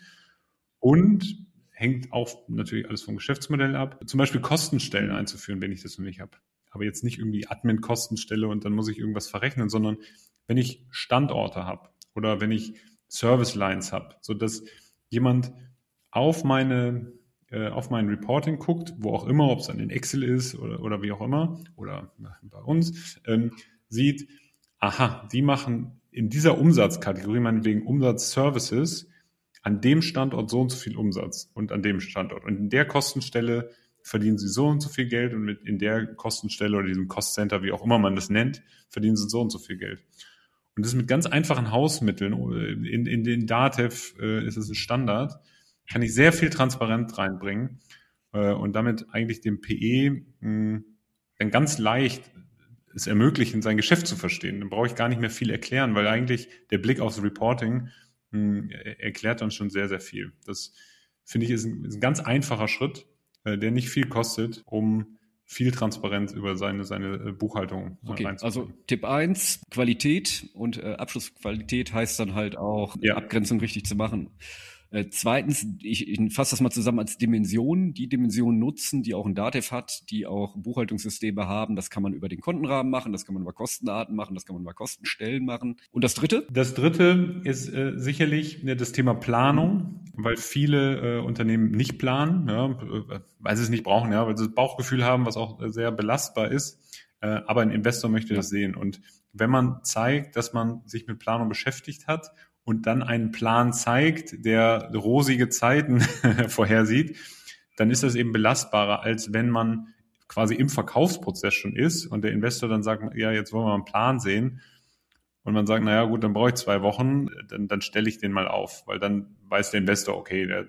und hängt auch natürlich alles vom Geschäftsmodell ab. Zum Beispiel Kostenstellen mhm. einzuführen, wenn ich das noch nicht habe. Aber jetzt nicht irgendwie Admin-Kostenstelle und dann muss ich irgendwas verrechnen, sondern wenn ich Standorte habe oder wenn ich Service-Lines habe, sodass jemand auf meine äh, auf mein Reporting guckt, wo auch immer, ob es dann in Excel ist oder, oder wie auch immer oder bei uns, ähm, sieht, aha, die machen in dieser Umsatzkategorie, meinetwegen Umsatzservices, an dem Standort so und so viel Umsatz und an dem Standort. Und in der Kostenstelle verdienen sie so und so viel Geld und mit in der Kostenstelle oder diesem Cost-Center, wie auch immer man das nennt, verdienen sie so und so viel Geld. Und das mit ganz einfachen Hausmitteln, in, in den Datev äh, ist es ein Standard, kann ich sehr viel Transparenz reinbringen äh, und damit eigentlich dem P E mh, dann ganz leicht es ermöglichen, sein Geschäft zu verstehen. Dann brauche ich gar nicht mehr viel erklären, weil eigentlich der Blick aufs Reporting mh, erklärt dann schon sehr, sehr viel. Das finde ich ist ein, ist ein ganz einfacher Schritt, äh, der nicht viel kostet, um viel Transparenz über seine, seine Buchhaltung okay, reinzubringen. Also Tipp eins, Qualität und äh, Abschlussqualität heißt dann halt auch, ja. Abgrenzung richtig zu machen. Äh, zweitens, ich, ich fasse das mal zusammen als Dimensionen. Die Dimensionen nutzen, die auch ein Datev hat, die auch Buchhaltungssysteme haben. Das kann man über den Kontenrahmen machen, das kann man über Kostenarten machen, das kann man über Kostenstellen machen. Und das Dritte? Das Dritte ist äh, sicherlich äh, das Thema Planung, weil viele äh, Unternehmen nicht planen, ja, weil sie es nicht brauchen, ja, weil sie das Bauchgefühl haben, was auch sehr belastbar ist. Äh, aber ein Investor möchte ja. das sehen. Und wenn man zeigt, dass man sich mit Planung beschäftigt hat und dann einen Plan zeigt, der rosige Zeiten vorhersieht, dann ist das eben belastbarer, als wenn man quasi im Verkaufsprozess schon ist und der Investor dann sagt, ja, jetzt wollen wir mal einen Plan sehen. Und man sagt, naja gut, dann brauche ich zwei Wochen, dann, dann stelle ich den mal auf, weil dann weiß der Investor, okay, der,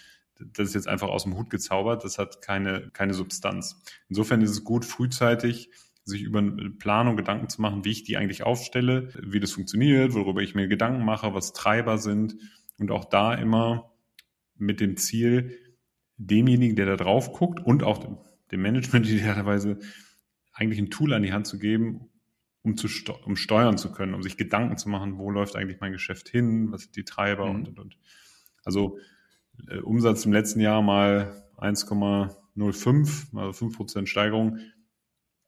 das ist jetzt einfach aus dem Hut gezaubert, das hat keine, keine Substanz. Insofern ist es gut, frühzeitig sich über eine Planung Gedanken zu machen, wie ich die eigentlich aufstelle, wie das funktioniert, worüber ich mir Gedanken mache, was Treiber sind und auch da immer mit dem Ziel, demjenigen, der da drauf guckt und auch dem, dem Management idealerweise eigentlich ein Tool an die Hand zu geben, um zu um steuern zu können, um sich Gedanken zu machen, wo läuft eigentlich mein Geschäft hin, was sind die Treiber mhm. und, und, und. Also äh, Umsatz im letzten Jahr mal eins Komma null fünf, also fünf Prozent Steigerung,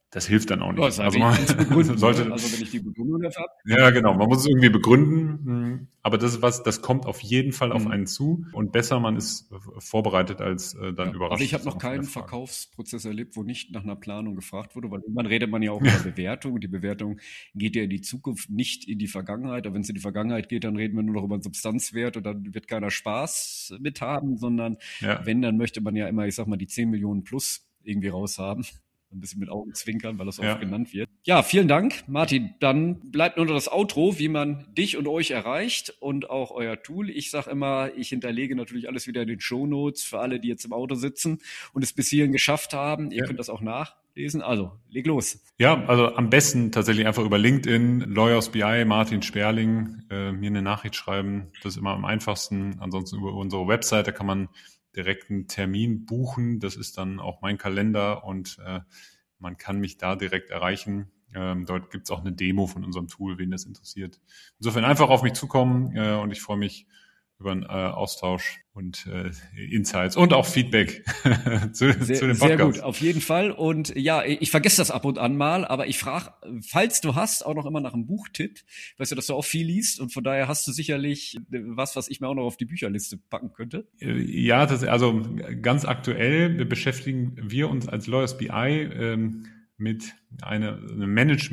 das hilft dann auch nicht. Also, also man sollte, also wenn ich die Begründung dafür habe. Ja, genau. Man muss es irgendwie begründen. Aber das ist was, das kommt auf jeden Fall auf einen zu. Und besser, man ist vorbereitet als äh, dann ja, überrascht. Also ich habe noch keinen Verkaufsprozess erlebt, wo nicht nach einer Planung gefragt wurde, weil irgendwann redet man ja auch über Bewertung. Und die Bewertung geht ja in die Zukunft, nicht in die Vergangenheit. Aber wenn es in die Vergangenheit geht, dann reden wir nur noch über einen Substanzwert und dann wird keiner Spaß mit haben, sondern ja. wenn, dann möchte man ja immer, ich sag mal, die zehn Millionen plus irgendwie raushaben. Ein bisschen mit Augenzwinkern, weil das oft ja. genannt wird. Ja, vielen Dank, Martin. Dann bleibt nur noch das Outro, wie man dich und euch erreicht und auch euer Tool. Ich sage immer, ich hinterlege natürlich alles wieder in den Shownotes für alle, die jetzt im Auto sitzen und es bis hierhin geschafft haben. Ihr ja. könnt das auch nachlesen. Also, leg los. Ja, also am besten tatsächlich einfach über LinkedIn, Lawyers B I, Martin Sperling, äh, mir eine Nachricht schreiben. Das ist immer am einfachsten. Ansonsten über unsere Website, da kann man direkt einen Termin buchen. Das ist dann auch mein Kalender und äh, man kann mich da direkt erreichen. Ähm, dort gibt's auch eine Demo von unserem Tool, wen das interessiert. Insofern einfach auf mich zukommen äh, und ich freue mich über einen äh, Austausch und äh, Insights und auch Feedback zu, sehr, zu dem Podcast. Sehr gut, auf jeden Fall. Und ja, ich vergesse das ab und an mal, aber ich frage, falls du hast, auch noch immer nach einem Buchtipp. Weißt du, dass du auch viel liest und von daher hast du sicherlich was, was ich mir auch noch auf die Bücherliste packen könnte. Ja, das, also ganz aktuell beschäftigen wir uns als Lawyers B I ähm, mit einer eine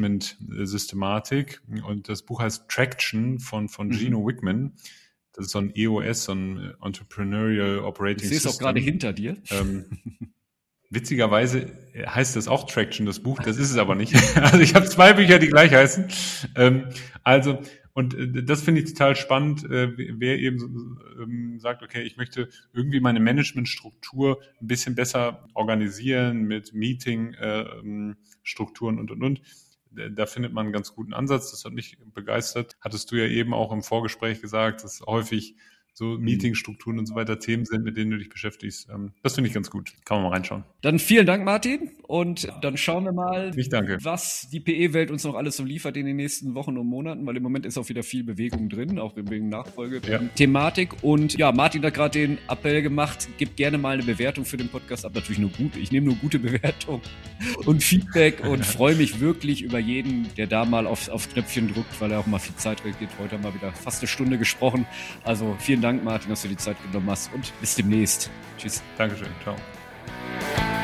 Management-Systematik und das Buch heißt Traction von, von Gino mhm. Wickman. Das ist so ein E O S, so ein Entrepreneurial Operating System. Ich sehe es auch gerade hinter dir. Ähm, witzigerweise heißt das auch Traction, das Buch. Das ist es aber nicht. Also ich habe zwei Bücher, die gleich heißen. Ähm, also, und äh, das finde ich total spannend, äh, wer eben ähm, sagt, okay, ich möchte irgendwie meine Managementstruktur ein bisschen besser organisieren mit Meeting-Strukturen äh, und, und, und. Da findet man einen ganz guten Ansatz. Das hat mich begeistert. Hattest du ja eben auch im Vorgespräch gesagt, dass häufig so Meetingstrukturen und so weiter Themen sind, mit denen du dich beschäftigst. Das finde ich ganz gut. Kann man mal reinschauen. Dann vielen Dank, Martin. Und dann schauen wir mal, ich danke. was die P E-Welt uns noch alles so liefert in den nächsten Wochen und Monaten, weil im Moment ist auch wieder viel Bewegung drin, auch wegen Nachfolge-Thematik. Ja. Und ja, Martin hat gerade den Appell gemacht, gebt gerne mal eine Bewertung für den Podcast ab. Natürlich nur gute. Ich nehme nur gute Bewertung und Feedback und freue mich wirklich über jeden, der da mal aufs, aufs Knöpfchen drückt, weil er auch mal viel Zeit reingeht. Heute haben wir wieder fast eine Stunde gesprochen. Also vielen Dank, Martin, dass du die Zeit genommen hast und bis demnächst. Tschüss. Dankeschön. Ciao.